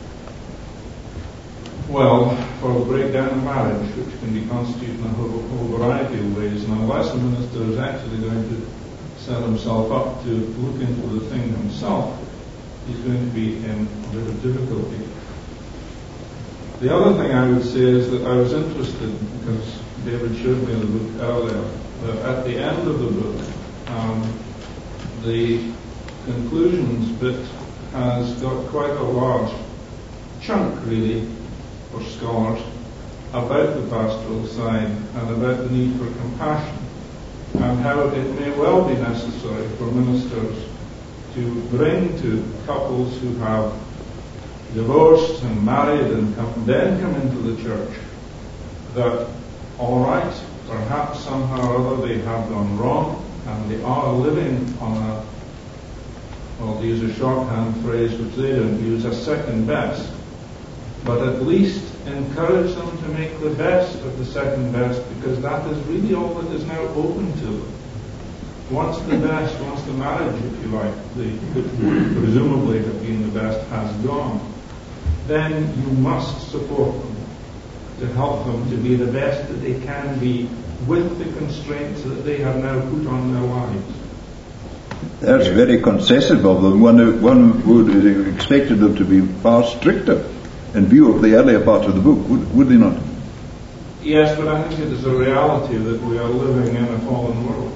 well, for the breakdown of marriage, which can be constituted in a whole, whole variety of ways, and unless the minister is actually going to set himself up to look into the thing himself, he's going to be in a bit of difficulty. The other thing I would say is that I was interested, because David showed me the book earlier, that at the end of the book, um, the conclusions bit has got quite a large chunk, really, for scholars about the pastoral side and about the need for compassion, and how it may well be necessary for ministers to bring to couples who have divorced and married and come, then come into the church that, all right, perhaps somehow or other they have gone wrong and they are living on a, well, to use a shorthand phrase which they don't use, a second best, but at least encourage them to make the best of the second best, because that is really all that is now open to them. Once the best, once the marriage, if you like, the, which presumably have been the best, has gone, then you must support them to help them to be the best that they can be with the constraints that they have now put on their lives. That's very concessive of them. One, one would have expected them to be far stricter in view of the earlier part of the book, would, would they not? Yes, but I think it is a reality that we are living in a fallen world.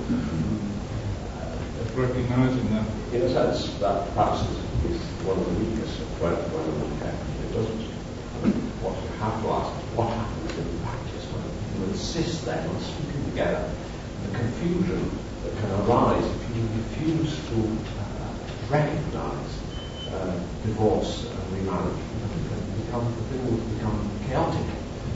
Recognizing that. In a sense, that perhaps is, is one of the weaknesses of when, when we can. It doesn't. I mean, what you have to ask is what happens in practice when you insist then on speaking together. The confusion that can arise if you refuse to uh, recognize uh, divorce and remarriage. Become, the thing will become chaotic.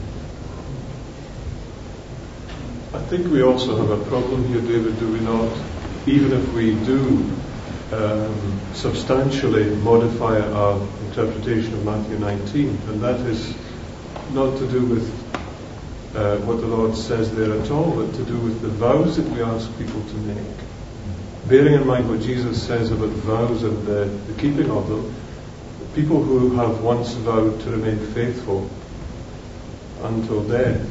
I think we also have a problem here, David, do we not? Even if we do um, substantially modify our interpretation of Matthew nineteen, and that is not to do with uh, what the Lord says there at all, but to do with the vows that we ask people to make. Bearing in mind what Jesus says about vows and the, the keeping of them, people who have once vowed to remain faithful until death,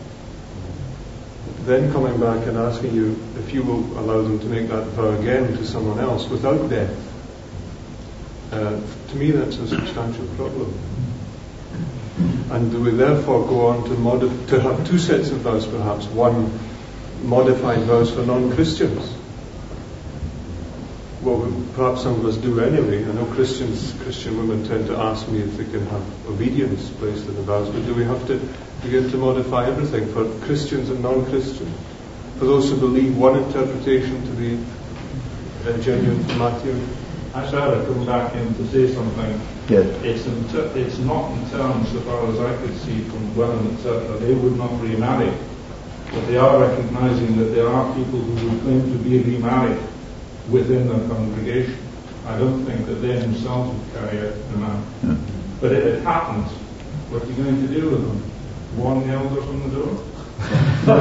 then coming back and asking you if you will allow them to make that vow again to someone else without death, uh, to me that's a substantial problem. And do we therefore go on to, modif- to have two sets of vows perhaps, one modified vows for non-Christians? Well, perhaps some of us do anyway. I know Christians, Christian women tend to ask me if they can have obedience placed in the vows, but do we have to begin to modify everything for Christians and non-Christians? For those who believe one interpretation to be uh, genuine for Matthew? I should have come back in to say something. Yes. It's, in ter- it's not in terms, so far as I could see from Welland, et cetera, they would not remarry. But they are recognizing that there are people who would claim to be remarried within their congregation. I don't think that they themselves would carry out the man. Yeah. But if it happens, what are you going to do with them? Warn the elders on the door?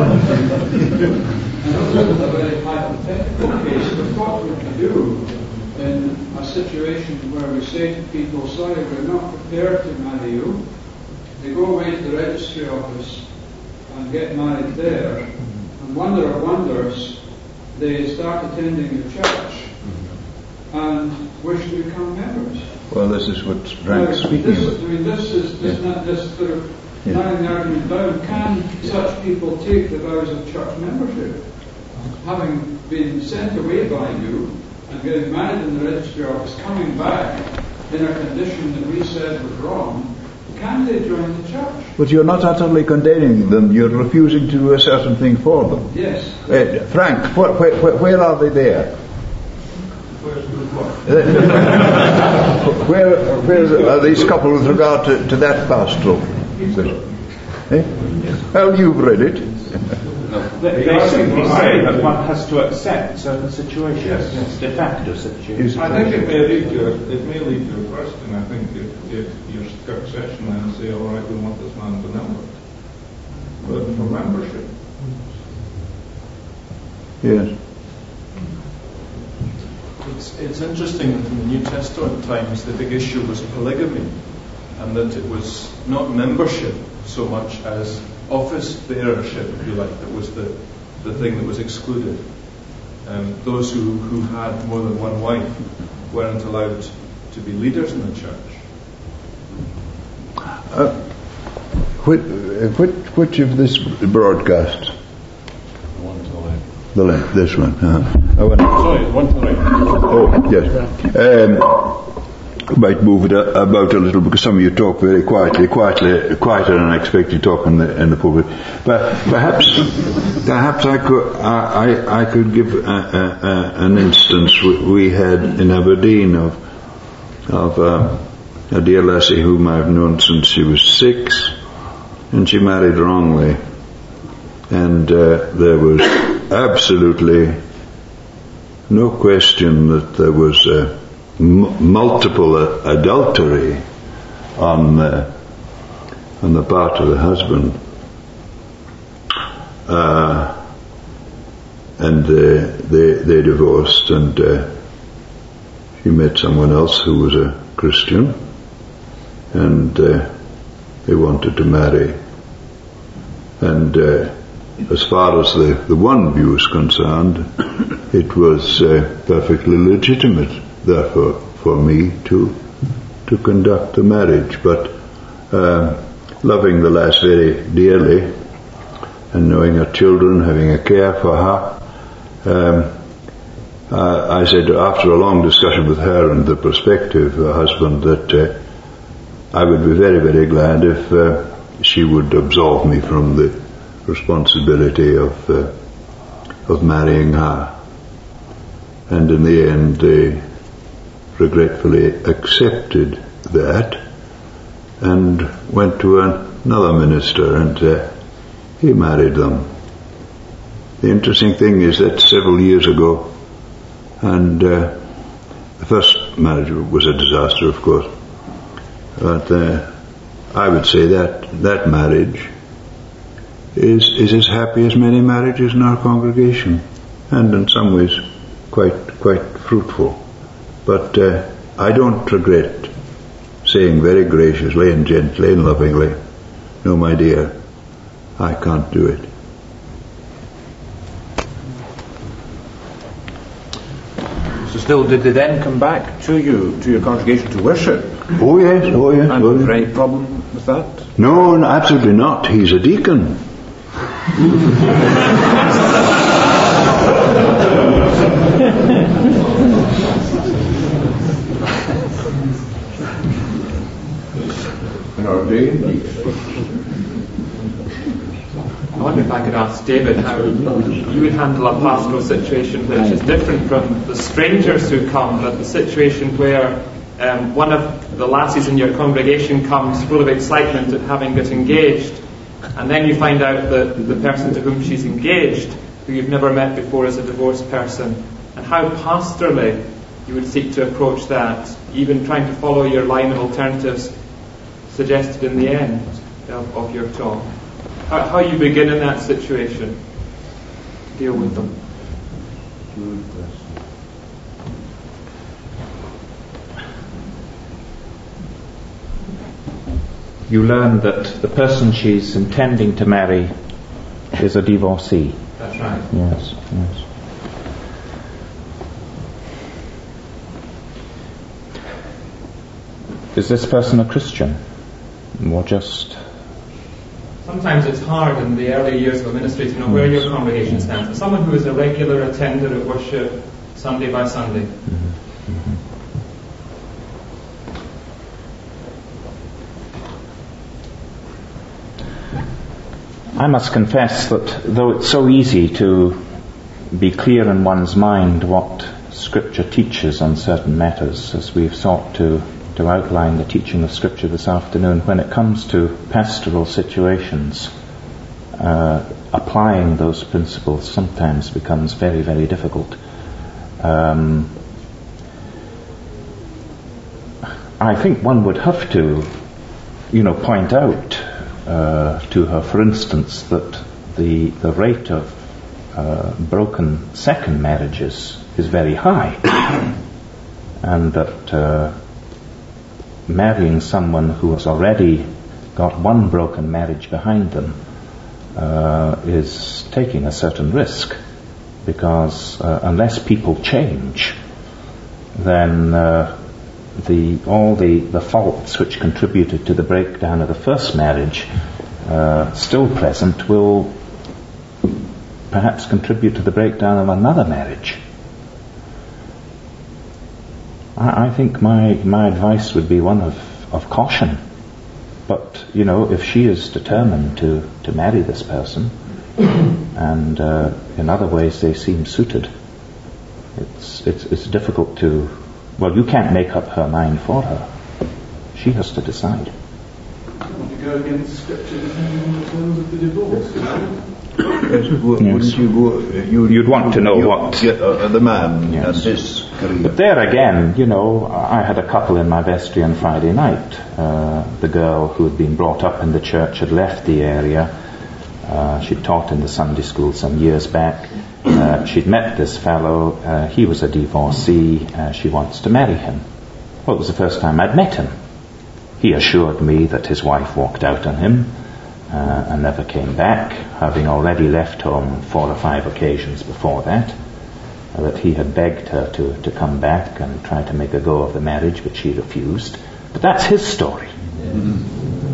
This is a very hypothetical case, but what would you do in a situation where we say to people, sorry, we're not prepared to marry you. They go away to the registry office and get married there, and wonder of wonders, they start attending the church and wish to become members. Well, this is what Frank's speaking this, about. I mean, this is this Yeah. not just sort of Yeah. narrowing the argument down. Can such people take the vows of church membership, having been sent away by you and getting married in the registry office, coming back in a condition that we said was wrong? Can they join the church? But you're not utterly condemning them, you're refusing to do a certain thing for them. Yes. Uh, Frank, wh- wh- wh- where are they there? where, where are these couple with regard to, to that pastoral? Eh? Well, you've read it. They basically say that one has to accept certain situations, Yes. yes. de facto situations. I think it may lead to a, it may lead to a question. I think if, if your succession and say, all right, we want this man to member, but for membership. Yes. It's, it's interesting that in the New Testament times the big issue was polygamy, and that it was not membership so much as office bearership, if you like, that was the, the thing that was excluded. Um, those who, who had more than one wife weren't allowed to be leaders in the church. Uh, which, which, which of this broadcasts? The left, this one. Uh-huh. I want Sorry, one to the right. Oh, yes. Um, might move it a, about a little because some of you talk very quietly, quietly, quieter than I expect you talk in the in the pulpit. But perhaps, perhaps I could, I, I, I could give a, a, a, an instance we had in Aberdeen of of uh, a dear lassie whom I've known since she was six, and she married wrongly, and uh, there was absolutely no question that there was uh, m- multiple uh, adultery on uh, on the part of the husband, uh, and uh, they they divorced, and uh, she met someone else who was a Christian, and uh, they wanted to marry, and uh, as far as the, the one view is concerned, it was uh, perfectly legitimate, therefore, for me to to conduct the marriage. But uh, loving the lass very dearly, and knowing her children, having a care for her, um, uh, I said after a long discussion with her and the prospective uh, husband that uh, I would be very, very glad if uh, she would absolve me from the responsibility of uh, of marrying her, and in the end they regretfully accepted that and went to another minister, and uh, he married them. The interesting thing is that several years ago, and uh, the first marriage was a disaster, of course, but uh, I would say that that marriage is is as happy as many marriages in our congregation, and in some ways quite quite fruitful. But uh, I don't regret saying very graciously and gently and lovingly, no, my dear, I can't do it. So still, did they then come back to you, to your congregation to worship? Oh yes, oh yes. And oh, was yes. there any problem with that? No, no, absolutely not. He's a deacon. An ordained deacon. I wonder if I could ask David how you would handle a pastoral situation which is different from the strangers who come, but the situation where um, one of the lassies in your congregation comes full of excitement at having got engaged, and then you find out that the person to whom she's engaged, who you've never met before, is a divorced person, and how pastorally you would seek to approach that, even trying to follow your line of alternatives suggested in the end of, of your talk. How, how you begin in that situation to deal with them. you learn that the person she's intending to marry is a divorcee. That's right. Yes, yes. Is this person a Christian? Or just... Sometimes it's hard in the early years of a ministry to know where your congregation stands. For someone who is a regular attender at worship, Sunday by Sunday. Mm-hmm. Mm-hmm. I must confess that though it's so easy to be clear in one's mind what Scripture teaches on certain matters, as we've sought to, to outline the teaching of Scripture this afternoon, when it comes to pastoral situations, uh, applying those principles sometimes becomes very, very difficult. Um, I think one would have to, you know, point out Uh, to her, for instance, that the the rate of uh, broken second marriages is very high, and that uh, marrying someone who has already got one broken marriage behind them uh, is taking a certain risk, because uh, unless people change, then uh, The, all the, the faults which contributed to the breakdown of the first marriage, uh, still present, will perhaps contribute to the breakdown of another marriage. I, I think my, my advice would be one of, of caution. But, you know, if she is determined to, to marry this person, and uh, in other ways they seem suited, it's, it's, it's difficult to... Well, you can't make up her mind for her. She has to decide. I want to go against Scripture depending on the terms of the divorce, you know? Yes, wouldn't you go, you, You'd want to know what... Get, uh, the man yes. and his career. But there again, you know, I had a couple in my vestry on Friday night. Uh, the girl who had been brought up in the church had left the area. Uh, she'd taught in the Sunday school some years back. Uh, she'd met this fellow. Uh, he was a divorcee. Uh, she wants to marry him. Well, it was the first time I'd met him. He assured me that his wife walked out on him uh, and never came back, having already left home four or five occasions before that, uh, that he had begged her to, to come back and try to make a go of the marriage, but she refused. But that's his story. Mm-hmm.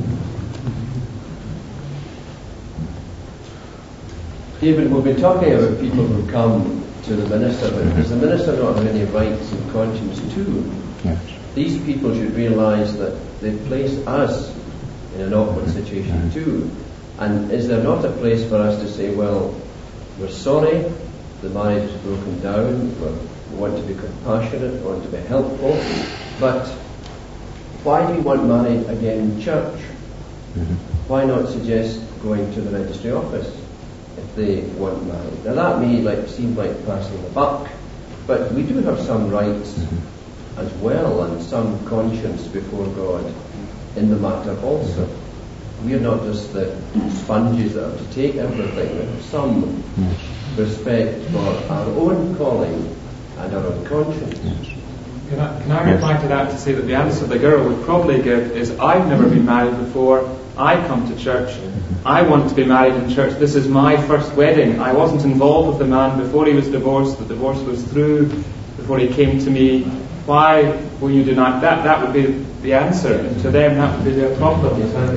David, we've been talking about people who come to the minister, but does the minister not have any rights and conscience too? Yes. These people should realise that they place us in an awkward situation mm-hmm. too. And is there not a place for us to say, well, we're sorry, the marriage is broken down, we're, we want to be compassionate, we want to be helpful, but why do you want married again in church? Mm-hmm. Why not suggest going to the registry office if they want married? Now that may like seem like passing the buck, but we do have some rights mm-hmm. as well, and some conscience before God in the matter also. We are not just the sponges that have to take everything. We have some mm-hmm. respect for our own calling and our own conscience. Can I, can I reply to that to say that the answer the girl would probably give is, I've never been married before, I come to church, I want to be married in church, this is my first wedding, I wasn't involved with the man before he was divorced, the divorce was through before he came to me, why will you deny that? That would be the answer, and to them that would be their problem.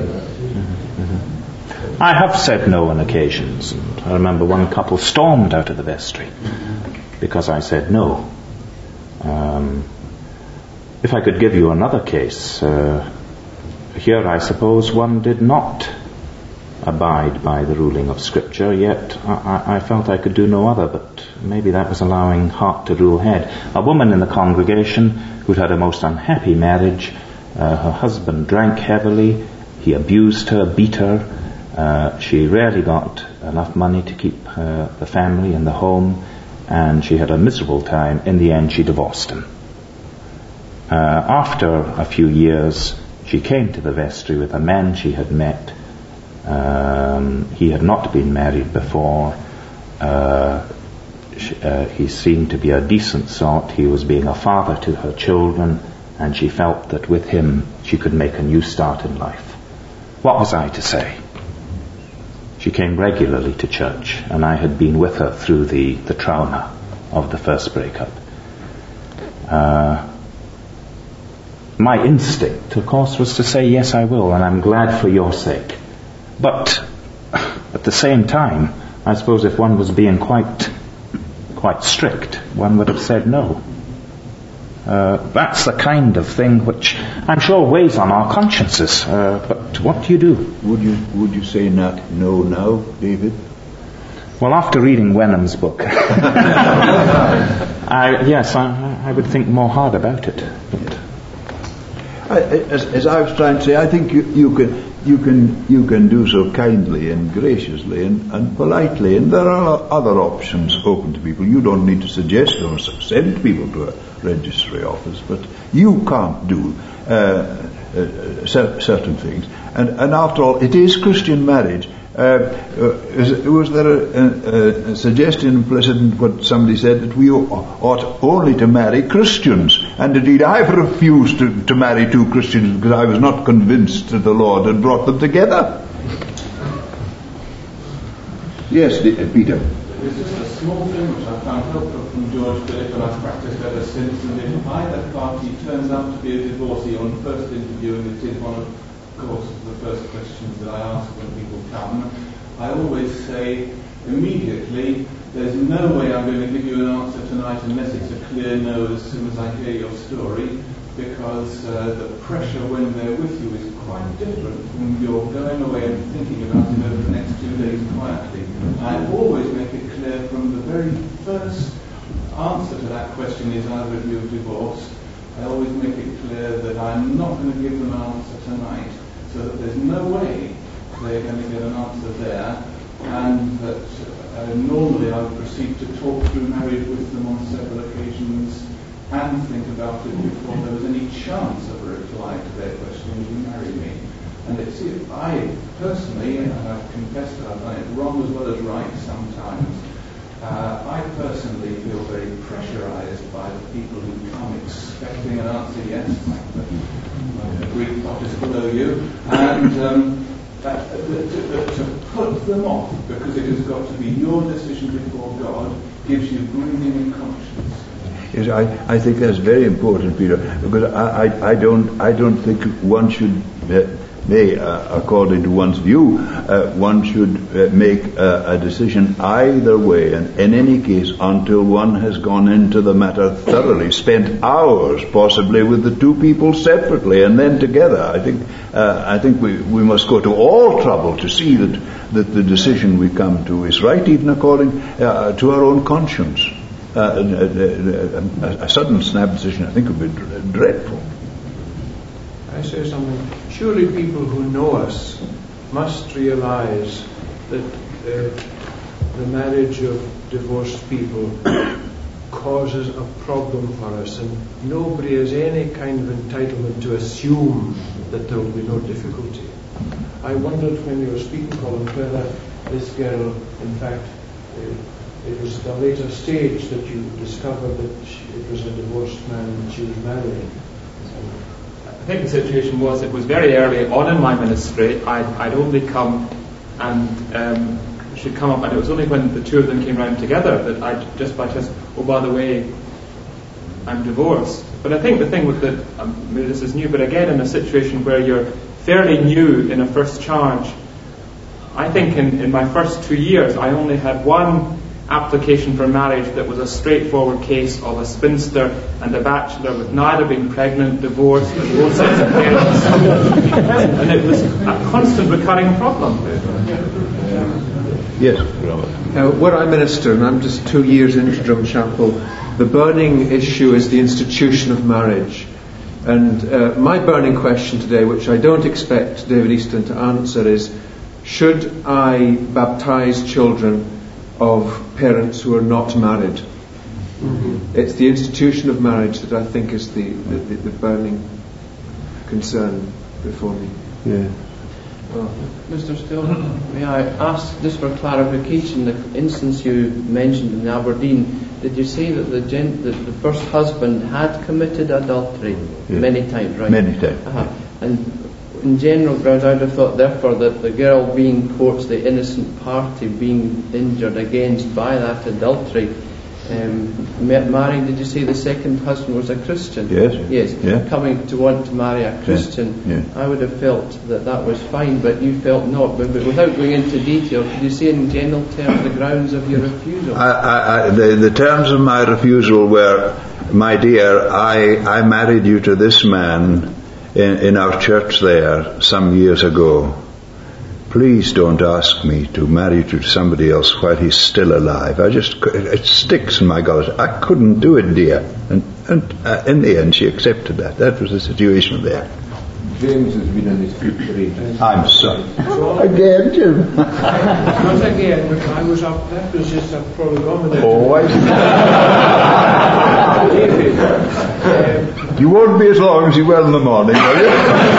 I have said no on occasions, and I remember one couple stormed out of the vestry because I said no. Um, if I could give you another case, uh, here I suppose one did not abide by the ruling of Scripture, yet I, I felt I could do no other, but maybe that was allowing heart to rule head. A woman in the congregation who'd had a most unhappy marriage, uh, her husband drank heavily, he abused her, beat her, uh, she rarely got enough money to keep uh, the family and the home, and she had a miserable time. In the end she divorced him. Uh, after a few years she came to the vestry with a man she had met. Um, he had not been married before. Uh, she, uh, he seemed to be a decent sort. He was being a father to her children, and she felt that with him she could make a new start in life. What was I to say? She came regularly to church, and I had been with her through the, the trauma of the first breakup. Uh, my instinct, of course, was to say, yes, I will, and I'm glad for your sake. But at the same time, I suppose if one was being quite, quite strict, one would have said no. Uh, that's the kind of thing which I'm sure weighs on our consciences. Uh, but what do you do? Would you would you say not, no now, David? Well, after reading Wenham's book, I, yes, I, I would think more hard about it. But I, as, as I was trying to say, I think you, you can you can you can do so kindly and graciously and, and politely, and there are other options open to people. You don't need to suggest or send people to a registry office, but you can't do uh, uh, cer- certain things. And, and after all, it is Christian marriage. Uh, uh, was, was there a, a, a suggestion implicit in what somebody said that we ought only to marry Christians? And indeed, I've refused to, to marry two Christians because I was not convinced that the Lord had brought them together. Yes, Peter. It's just a small thing which I found helpful from George Philip, and I've practiced ever since. And if either party turns out to be a divorcee on first interview, and it is one of course the first questions that I ask when people come, I always say immediately, there's no way I'm going to give you an answer tonight unless it's a clear no as soon as I hear your story, because uh, the pressure when they're with you is quite different from your going away and thinking about it over the next two days quietly. I always make it clear from the very first answer to that question is either of you divorced. I always make it clear that I'm not going to give them an answer tonight, so that there's no way they're going to get an answer there, and that uh, normally I would proceed to talk through marriage with them on several occasions and think about it before there was any chance of a reply to their question, would you marry me? And it's, I personally, and I've confessed that I've done it wrong as well as right sometimes, uh, I personally feel very pressurized by the people who come expecting an answer yes, like the, like the Greek pot is below you, and um, that, uh, to, to put them off because it has got to be your decision before God gives you breathing conscience. Yes, I, I think that's very important, Peter, because I, I, I don't I don't think one should uh, may, uh, according to one's view, uh, one should uh, make uh, a decision either way, and in any case, until one has gone into the matter thoroughly, spent hours possibly with the two people separately and then together. I think uh, I think we, we must go to all trouble to see that that the decision we come to is right, even according uh, to our own conscience. Uh, a, a, a, a sudden snap decision, I think, would be dreadful. I say something. Surely people who know us must realize that uh, the marriage of divorced people causes a problem for us, and nobody has any kind of entitlement to assume that there will be no difficulty. I wondered when you were speaking, Colin, whether this girl, in fact, uh, it was at a later stage that you discovered that she, it was a divorced man that she was marrying. I think the situation was, it was very early on in my ministry. I'd, I'd only come and um, she'd come up, and it was only when the two of them came round together that I just by just, oh, by the way, I'm divorced. But I think the thing with the, um, maybe this is new, but again in a situation where you're fairly new in a first charge, I think in, in my first two years I only had one application for marriage that was a straightforward case of a spinster and a bachelor with neither being pregnant, divorced, and both sets of parents. And it was a constant recurring problem. Yes, uh, where I minister, and I'm just two years into Drumchapel, the burning issue is the institution of marriage. And uh, my burning question today, which I don't expect David Easton to answer, is should I baptise children of parents who are not married? Mm-hmm. It's the institution of marriage that I think is the, the, the, the burning concern before me. Yeah. Well, Mister Still, may I ask just for clarification, the instance you mentioned in Aberdeen, did you say that the, gen- that the first husband had committed adultery? Yeah. Many times, right? Many times. Uh-huh. And in general grounds, I would have thought, therefore, that the girl being, quotes, the innocent party being injured against by that adultery, um, marrying, did you say the second husband was a Christian? Yes. Yes. Yeah. Coming to want to marry a Christian, yeah. Yeah. I would have felt that that was fine, but you felt not. But, but without going into detail, could you say in general terms the grounds of your refusal? I, I, I, the, the terms of my refusal were, my dear, I, I married you to this man in, in our church there some years ago. Please don't ask me to marry you to somebody else while he's still alive. I just, it sticks in my gullet. I couldn't do it, dear. And, and uh, in the end, she accepted that. That was the situation there. James has been in his feet for ages. I'm sorry. So, again, Jim. Not again, but I was up. That was just a prolegomena. Oh, I David. Um, you won't be as long as you were in the morning, will you?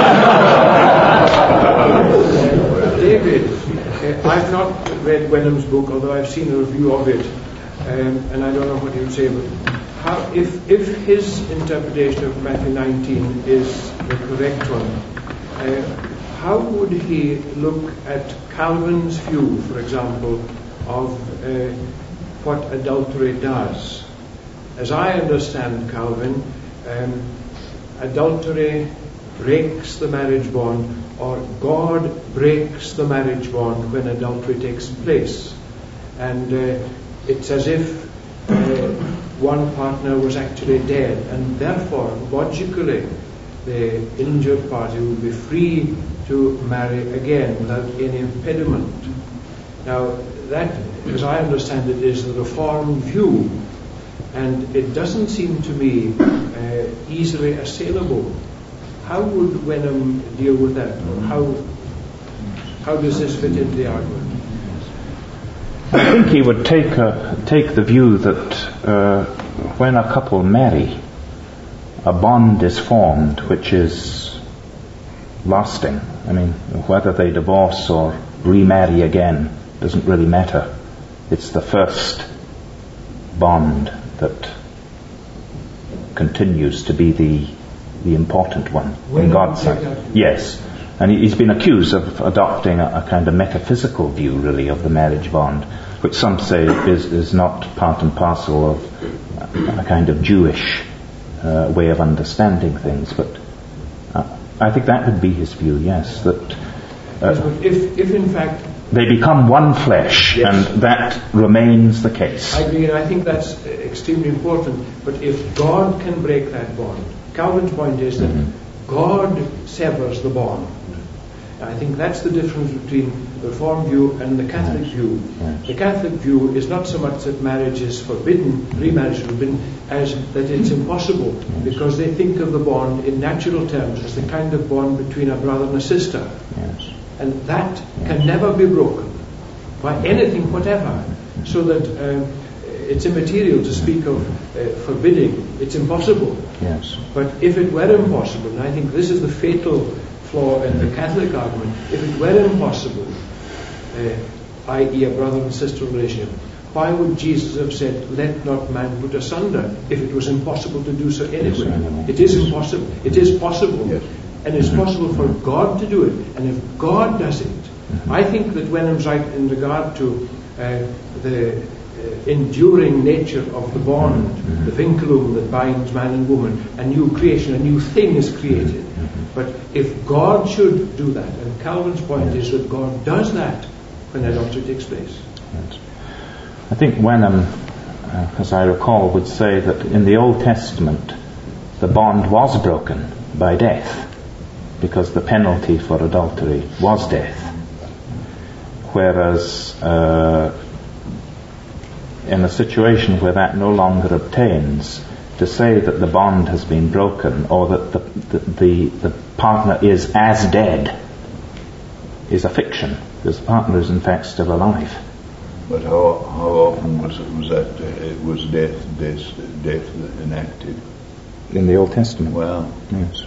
David, uh, I've not read Wenham's book, although I've seen a review of it, um, and I don't know what he would say, but how, if, if his interpretation of Matthew nineteen is the correct one, uh, how would he look at Calvin's view, for example, of uh, what adultery does? As I understand Calvin, um, adultery breaks the marriage bond, or God breaks the marriage bond when adultery takes place. And uh, it's as if uh, one partner was actually dead, and therefore, logically, the injured party would be free to marry again without any impediment. Now, that, as I understand it, is the Reformed view, and it doesn't seem to me uh, easily assailable. How would Wenham deal with that? Or how how does this fit into the argument? I think he would take a, take the view that uh, when a couple marry, a bond is formed which is lasting. I mean, whether they divorce or remarry again doesn't really matter. It's the first bond that continues to be the the important one when in God's sight. Yes. And he's been accused of adopting a, a kind of metaphysical view, really, of the marriage bond, which some say is, is not part and parcel of a, a kind of Jewish uh, way of understanding things. But uh, I think that would be his view, yes, that uh, yes, but if, if in fact they become one flesh, yes, and that remains the case. I agree, and I think that's extremely important. But if God can break that bond, Calvin's point is that mm-hmm. God severs the bond. And I think that's the difference between the Reformed view and the Catholic yes. view. Yes. The Catholic view is not so much that marriage is forbidden, remarriage is forbidden, as that it's impossible, yes. because they think of the bond in natural terms as the kind of bond between a brother and a sister. Yes. And that yes. can never be broken by anything whatever, so that um, it's immaterial to speak of uh, forbidding. It's impossible. Yes. But if it were impossible, and I think this is the fatal flaw in the Catholic argument, if it were impossible, uh, that is a brother and sister relationship, why would Jesus have said, let not man put asunder, if it was impossible to do so anyway? Yes, it is impossible. It is possible. Yes. And it's possible for God to do it. And if God does it, mm-hmm. I think that Wenham's right in regard to uh, the uh, enduring nature of the bond, mm-hmm. the vinculum that binds man and woman, a new creation, a new thing is created. Mm-hmm. But if God should do that, and Calvin's point yes. is that God does that when adultery takes place. Yes. I think Wenham, uh, as I recall, would say that in the Old Testament the bond was broken by death, because the penalty for adultery was death. Whereas uh, in a situation where that no longer obtains, to say that the bond has been broken, or that the, the, the, the partner is as dead, is a fiction, because the partner is in fact still alive. But how how often was it was that uh, it was death death death enacted? In the Old Testament. Well, yes.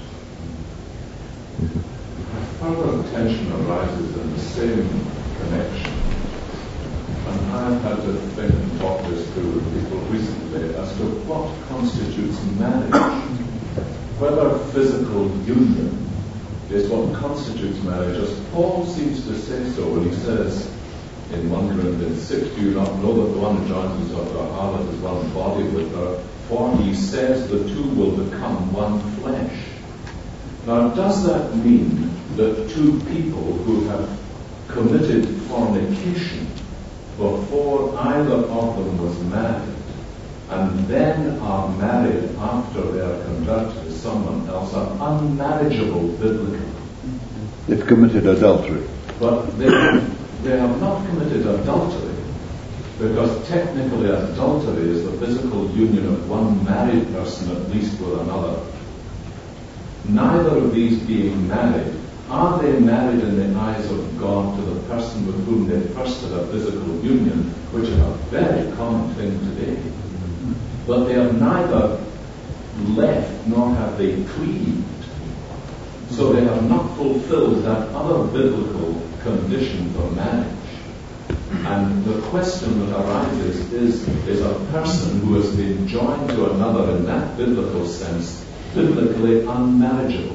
Mm-hmm. Further tension arises in the same connection, and I've had to think and talk this through with people recently as to what constitutes marriage, whether physical union is what constitutes marriage, as Paul seems to say so when he says in First Corinthians six, do you not know that the one who joins himself to a harlot is one body with her? For he says the two will become one flesh. Now, does that mean that two people who have committed fornication before either of them was married, and then are married after they are converted to someone else, are unmarriageable biblically? They've committed adultery. But they have, they have not committed adultery, because technically adultery is the physical union of one married person at least with another. Neither of these being married, are they married in the eyes of God to the person with whom they first had a physical union, which is a very common thing today? But they have neither left nor have they cleaved. So they have not fulfilled that other biblical condition for marriage. And the question that arises is, is a person who has been joined to another in that biblical sense biblically unmarriageable?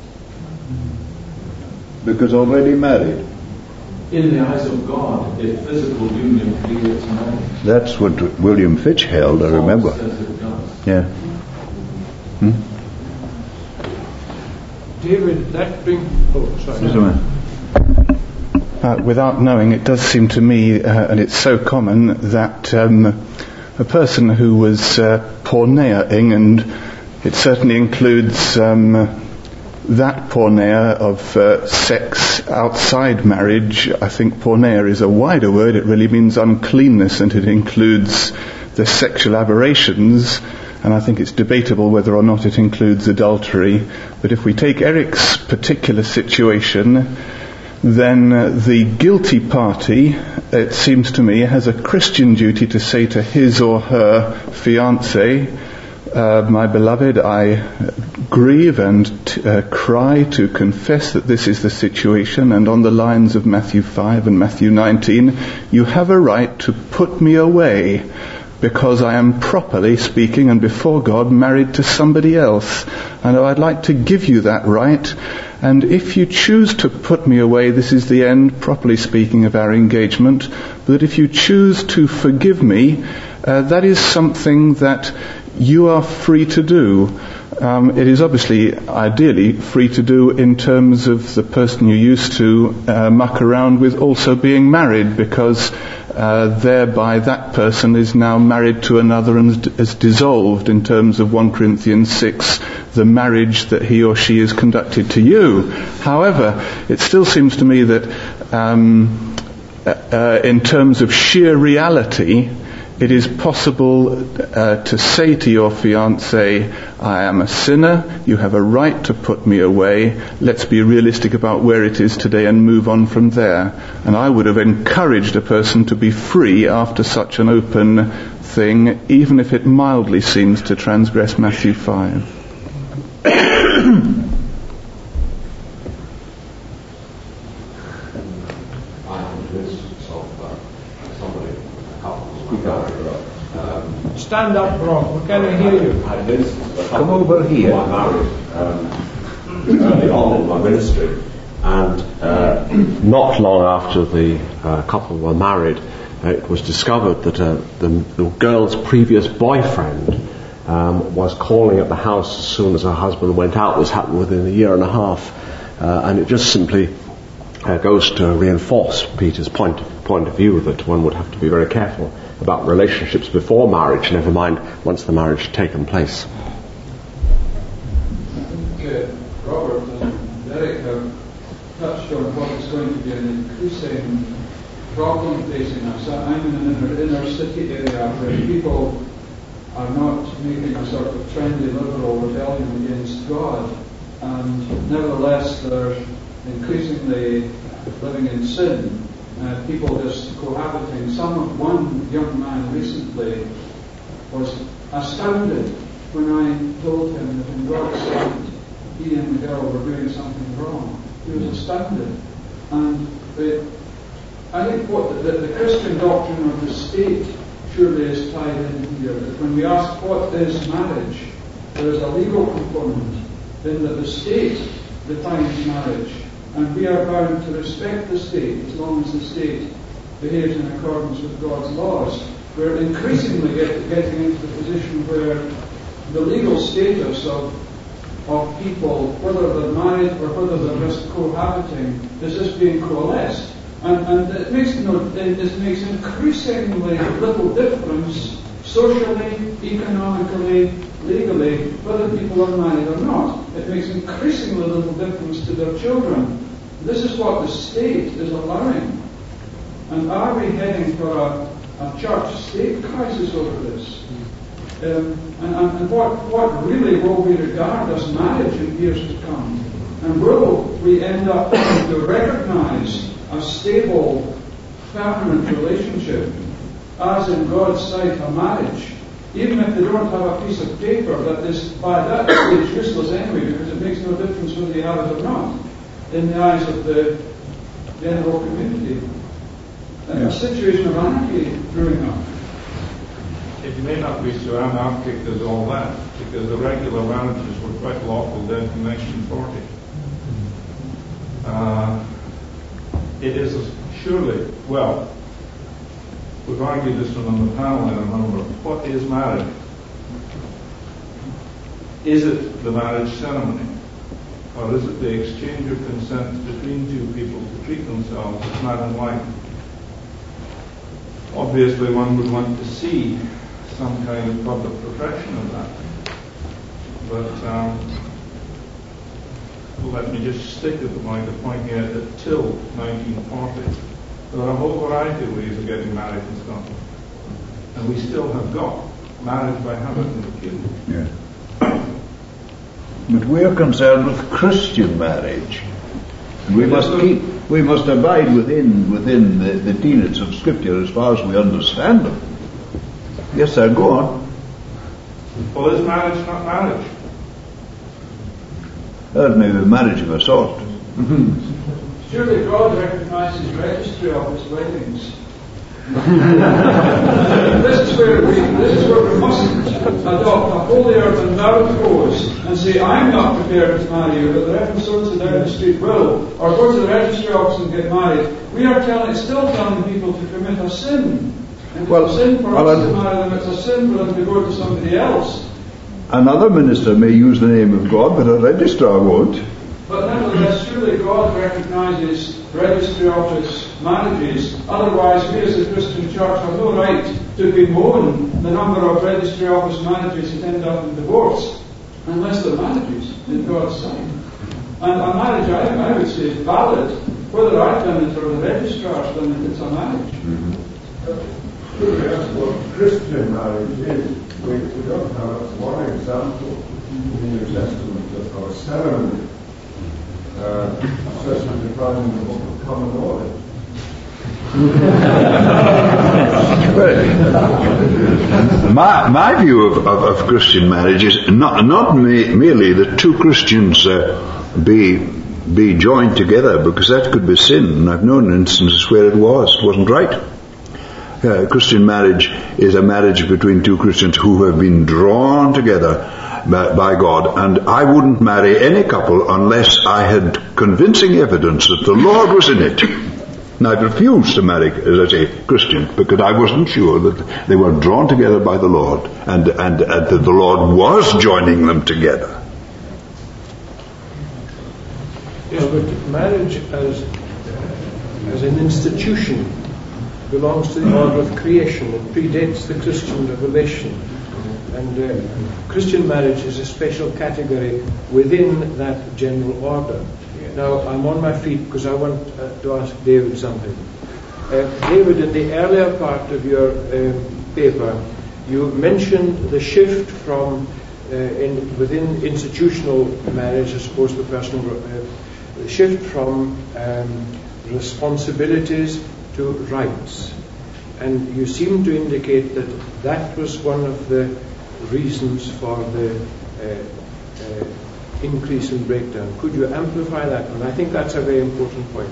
Because already married. In the eyes of God, a physical union creates marriage. That's what William Fitch held, I remember. Paul says it does. Yeah. Hmm? David, that brings... Oh, sorry. Just a minute. Uh, without knowing, it does seem to me, uh, and it's so common, that um, a person who was uh, porneaing, and it certainly includes um, that porneia of uh, sex outside marriage. I think porneia is a wider word. It really means uncleanness, and it includes the sexual aberrations, and I think it's debatable whether or not it includes adultery. But if we take Eric's particular situation, then uh, the guilty party, it seems to me, has a Christian duty to say to his or her fiancé, uh, my beloved, I grieve and t- uh, cry to confess that this is the situation, and on the lines of Matthew five and Matthew nineteen, you have a right to put me away because I am properly speaking and before God married to somebody else, and I'd like to give you that right. And if you choose to put me away, this is the end, properly speaking, of our engagement. But if you choose to forgive me, uh, that is something that you are free to do. Um, it is obviously, ideally, free to do in terms of the person you used to uh, muck around with also being married, because uh, thereby that person is now married to another and is dissolved in terms of First Corinthians six, the marriage that he or she is conducted to you. However, it still seems to me that um, uh, in terms of sheer reality, it is possible uh, to say to your fiancé, I am a sinner, you have a right to put me away, let's be realistic about where it is today and move on from there. And I would have encouraged a person to be free after such an open thing, even if it mildly seems to transgress Matthew five. Stand up, Rob. We can't hear you. I visited a Come over here. who I married um, early on in my ministry, and uh, not long after the uh, couple were married, uh, it was discovered that uh, the, the girl's previous boyfriend um, was calling at the house as soon as her husband went out. This happened within a year and a half, uh, and it just simply uh, goes to reinforce Peter's point point of view that one would have to be very careful about relationships before marriage, never mind once the marriage has taken place. I think uh, Robert and Derek have touched on what is going to be an increasing problem facing us. I'm in an inner, inner city area where people are not making a sort of trendy liberal rebellion against God, and nevertheless they're increasingly living in sin. Uh, people just cohabiting. Some one young man recently was astounded when I told him that in God's sight he and the girl were doing something wrong. He was astounded. And the, I think what the, the Christian doctrine of the state surely is tied in here. That when we ask what is marriage, there is a legal component in that the state defines marriage. And we are bound to respect the state as long as the state behaves in accordance with God's laws. We're increasingly get, getting into the position where the legal status of of people, whether they're married or whether they're just cohabiting, is just being coalesced. And, and it makes no, it makes increasingly little difference socially, economically, legally, whether people are married or not. It makes increasingly little difference to their children. This is what the state is allowing. And are we heading for a, a church-state crisis over this? Um, and, and, and what, what really will we regard as marriage in years to come? And will we end up having to recognize a stable, permanent relationship as in God's sight a marriage, even if they don't have a piece of paper that is by that stage useless anyway, because it makes no difference whether they have it or not in the eyes of the general community? And a situation of anarchy brewing up. It may not be so anarchic as all that, because the regular marriages were quite lawful then in nineteen forty. Uh, it is surely, well, we've argued this one on the panel in a number. What is marriage? Is it the marriage ceremony? Or is it the exchange of consent between two people to treat themselves as man and wife? Obviously, one would want to see some kind of public profession of that. But um, let me just stick at the point of pointing out that till nineteen forty, there are a whole variety of ways of getting married in Scotland. And we still have got marriage by habit in the pew. Yeah. But we are concerned with Christian marriage. And we must keep, we must abide within within the, the tenets of Scripture as far as we understand them. Yes, sir, go on. Well, is marriage not marriage? That may be marriage of a sort. Surely God recognizes registry office weddings. this is where we this is where we mustn't adopt a holier than thou pose and say, I'm not prepared to marry you, but the Reverend so-and-so down the street will, or go to the registry office and get married. We are telling still telling people to commit a sin. And Well, it's a sin for well, us to marry them, it's a sin for them to go to somebody else. Another minister may use the name of God, but a registrar won't. But nevertheless, surely God recognizes registry office marriages. Otherwise, we as a Christian church have no right to bemoan the number of registry office marriages that end up in divorce, unless they're marriages in God's sight. And a marriage, I, I would say, is valid, whether I've done it or the registrar's done it, it's a marriage. Mm-hmm. That's what Christian marriage is. We, we don't have one example in the New Testament of a ceremony uh, such as defined in the Book of Common Order. my, my view of, of, of Christian marriage is not, not me, merely that two Christians uh, be be joined together, because that could be sin, and I've known instances where it was, it wasn't right. Uh, Christian marriage is a marriage between two Christians who have been drawn together by, by God, and I wouldn't marry any couple unless I had convincing evidence that the Lord was in it. And I refused to marry, as I say, Christian, because I wasn't sure that they were drawn together by the Lord, and, and, and that the Lord was joining them together. Yes, but marriage as, as an institution belongs to the order of creation. It predates the Christian revelation. And uh, Christian marriage is a special category within that general order. Now, I'm on my feet because I want uh, to ask David something. Uh, David, in the earlier part of your uh, paper, you mentioned the shift from uh, in, within institutional marriage, I suppose the personal, uh, the shift from um, responsibilities to rights. And you seem to indicate that that was one of the reasons for the uh, uh, increase in breakdown. Could you amplify that one? I think that's a very important point.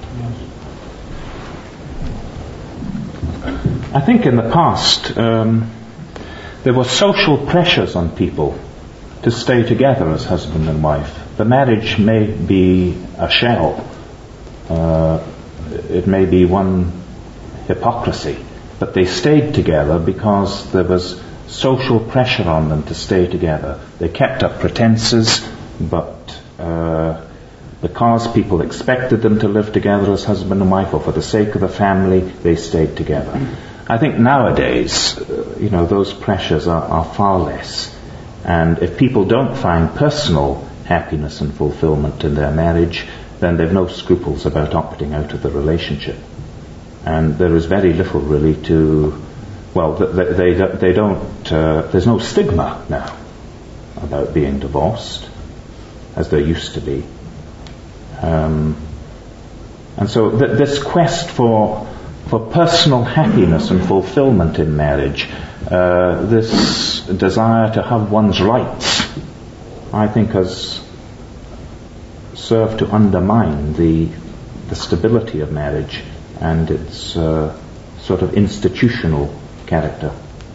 I think in the past um, there were social pressures on people to stay together as husband and wife. the marriage may be a shell. Uh, it may be one hypocrisy, but they stayed together because there was social pressure on them to stay together. They kept up pretenses, but uh, because people expected them to live together as husband and wife, or for the sake of the family, they stayed together. I think nowadays, uh, you know, those pressures are, are far less. And if people don't find personal happiness and fulfillment in their marriage, then they've no scruples about opting out of the relationship. And there is very little really to, well, they, they, they don't, uh, there's no stigma now about being divorced, as there used to be. Um, and so th- this quest for for personal happiness and fulfillment in marriage, uh, this desire to have one's rights, I think has served to undermine the the stability of marriage and its uh, sort of institutional character.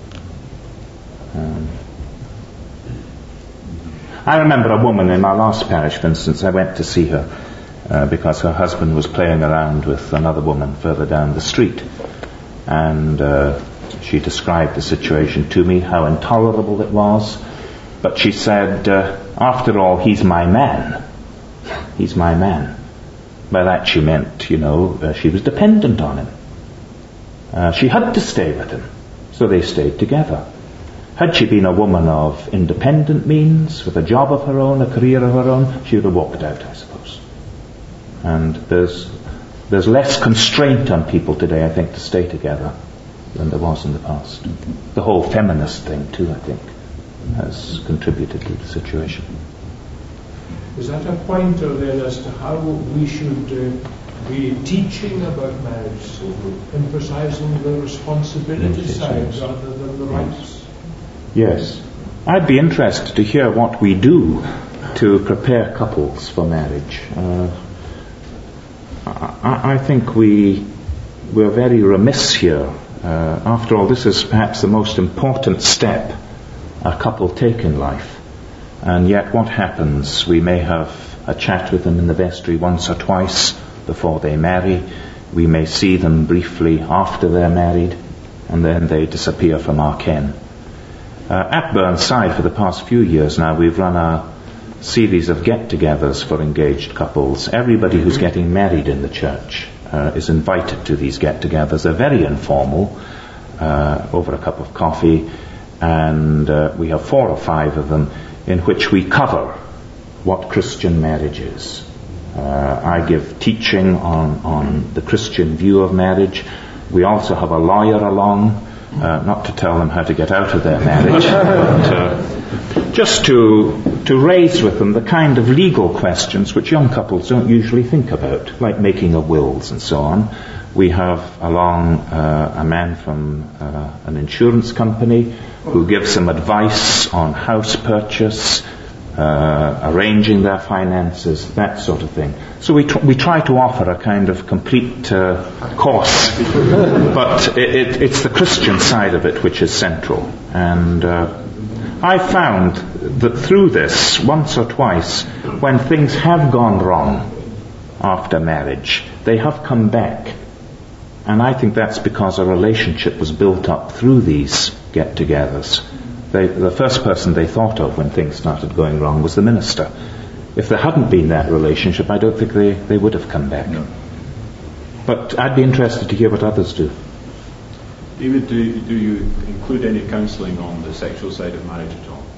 Um, I remember a woman in my last parish, for instance. I went to see her uh, because her husband was playing around with another woman further down the street, and uh, she described the situation to me, how intolerable it was. But she said, uh, after all, he's my man. He's my man. By that she meant, you know, uh, she was dependent on him. Uh, she had to stay with him, so they stayed together. Had she been a woman of independent means, with a job of her own, a career of her own, she would have walked out, I suppose. And there's there's less constraint on people today, I think, to stay together than there was in the past. The whole feminist thing, too, I think, has contributed to the situation. Is that a pointer then as to how we should uh, be teaching about marriage, so emphasizing the responsibility side rather than the rights? Yes. I'd be interested to hear what we do to prepare couples for marriage. Uh, I, I think we, we're very remiss here. Uh, after all, this is perhaps the most important step a couple take in life. And yet what happens? We may have a chat with them in the vestry once or twice before they marry. We may see them briefly after they're married, and then they disappear from our ken. Uh, at Burnside, for the past few years now, we've run a series of get-togethers for engaged couples. Everybody who's getting married in the church uh, is invited to these get-togethers. They're very informal, uh, over a cup of coffee, and uh, we have four or five of them in which we cover what Christian marriage is. Uh, I give teaching on, on the Christian view of marriage. We also have a lawyer along, Uh, not to tell them how to get out of their marriage, but uh, just to to raise with them the kind of legal questions which young couples don't usually think about, like making of wills and so on. We have along uh, a man from uh, an insurance company who gives them advice on house purchase, uh, arranging their finances, that sort of thing. So we tr- we try to offer a kind of complete uh, course, but it, it, it's the Christian side of it which is central. And uh, I found that through this, once or twice, when things have gone wrong after marriage, they have come back. And I think that's because a relationship was built up through these get-togethers. They, the first person they thought of when things started going wrong was the minister. If there hadn't been that relationship, I don't think they, they would have come back. No. But I'd be interested to hear what others do. David, do, do you include any counselling on the sexual side of marriage at all?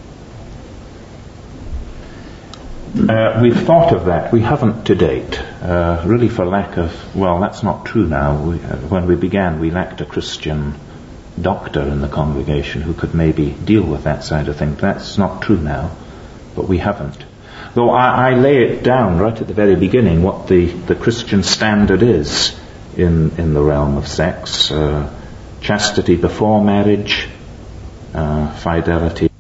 Uh, we've thought of that. We haven't to date. Uh, really for lack of, well, that's not true now. We, uh, when we began, we lacked a Christian doctor in the congregation who could maybe deal with that side of things. That's not true now, but we haven't. Though I, I lay it down right at the very beginning what the, the Christian standard is in, in the realm of sex. Uh, chastity before marriage, uh, fidelity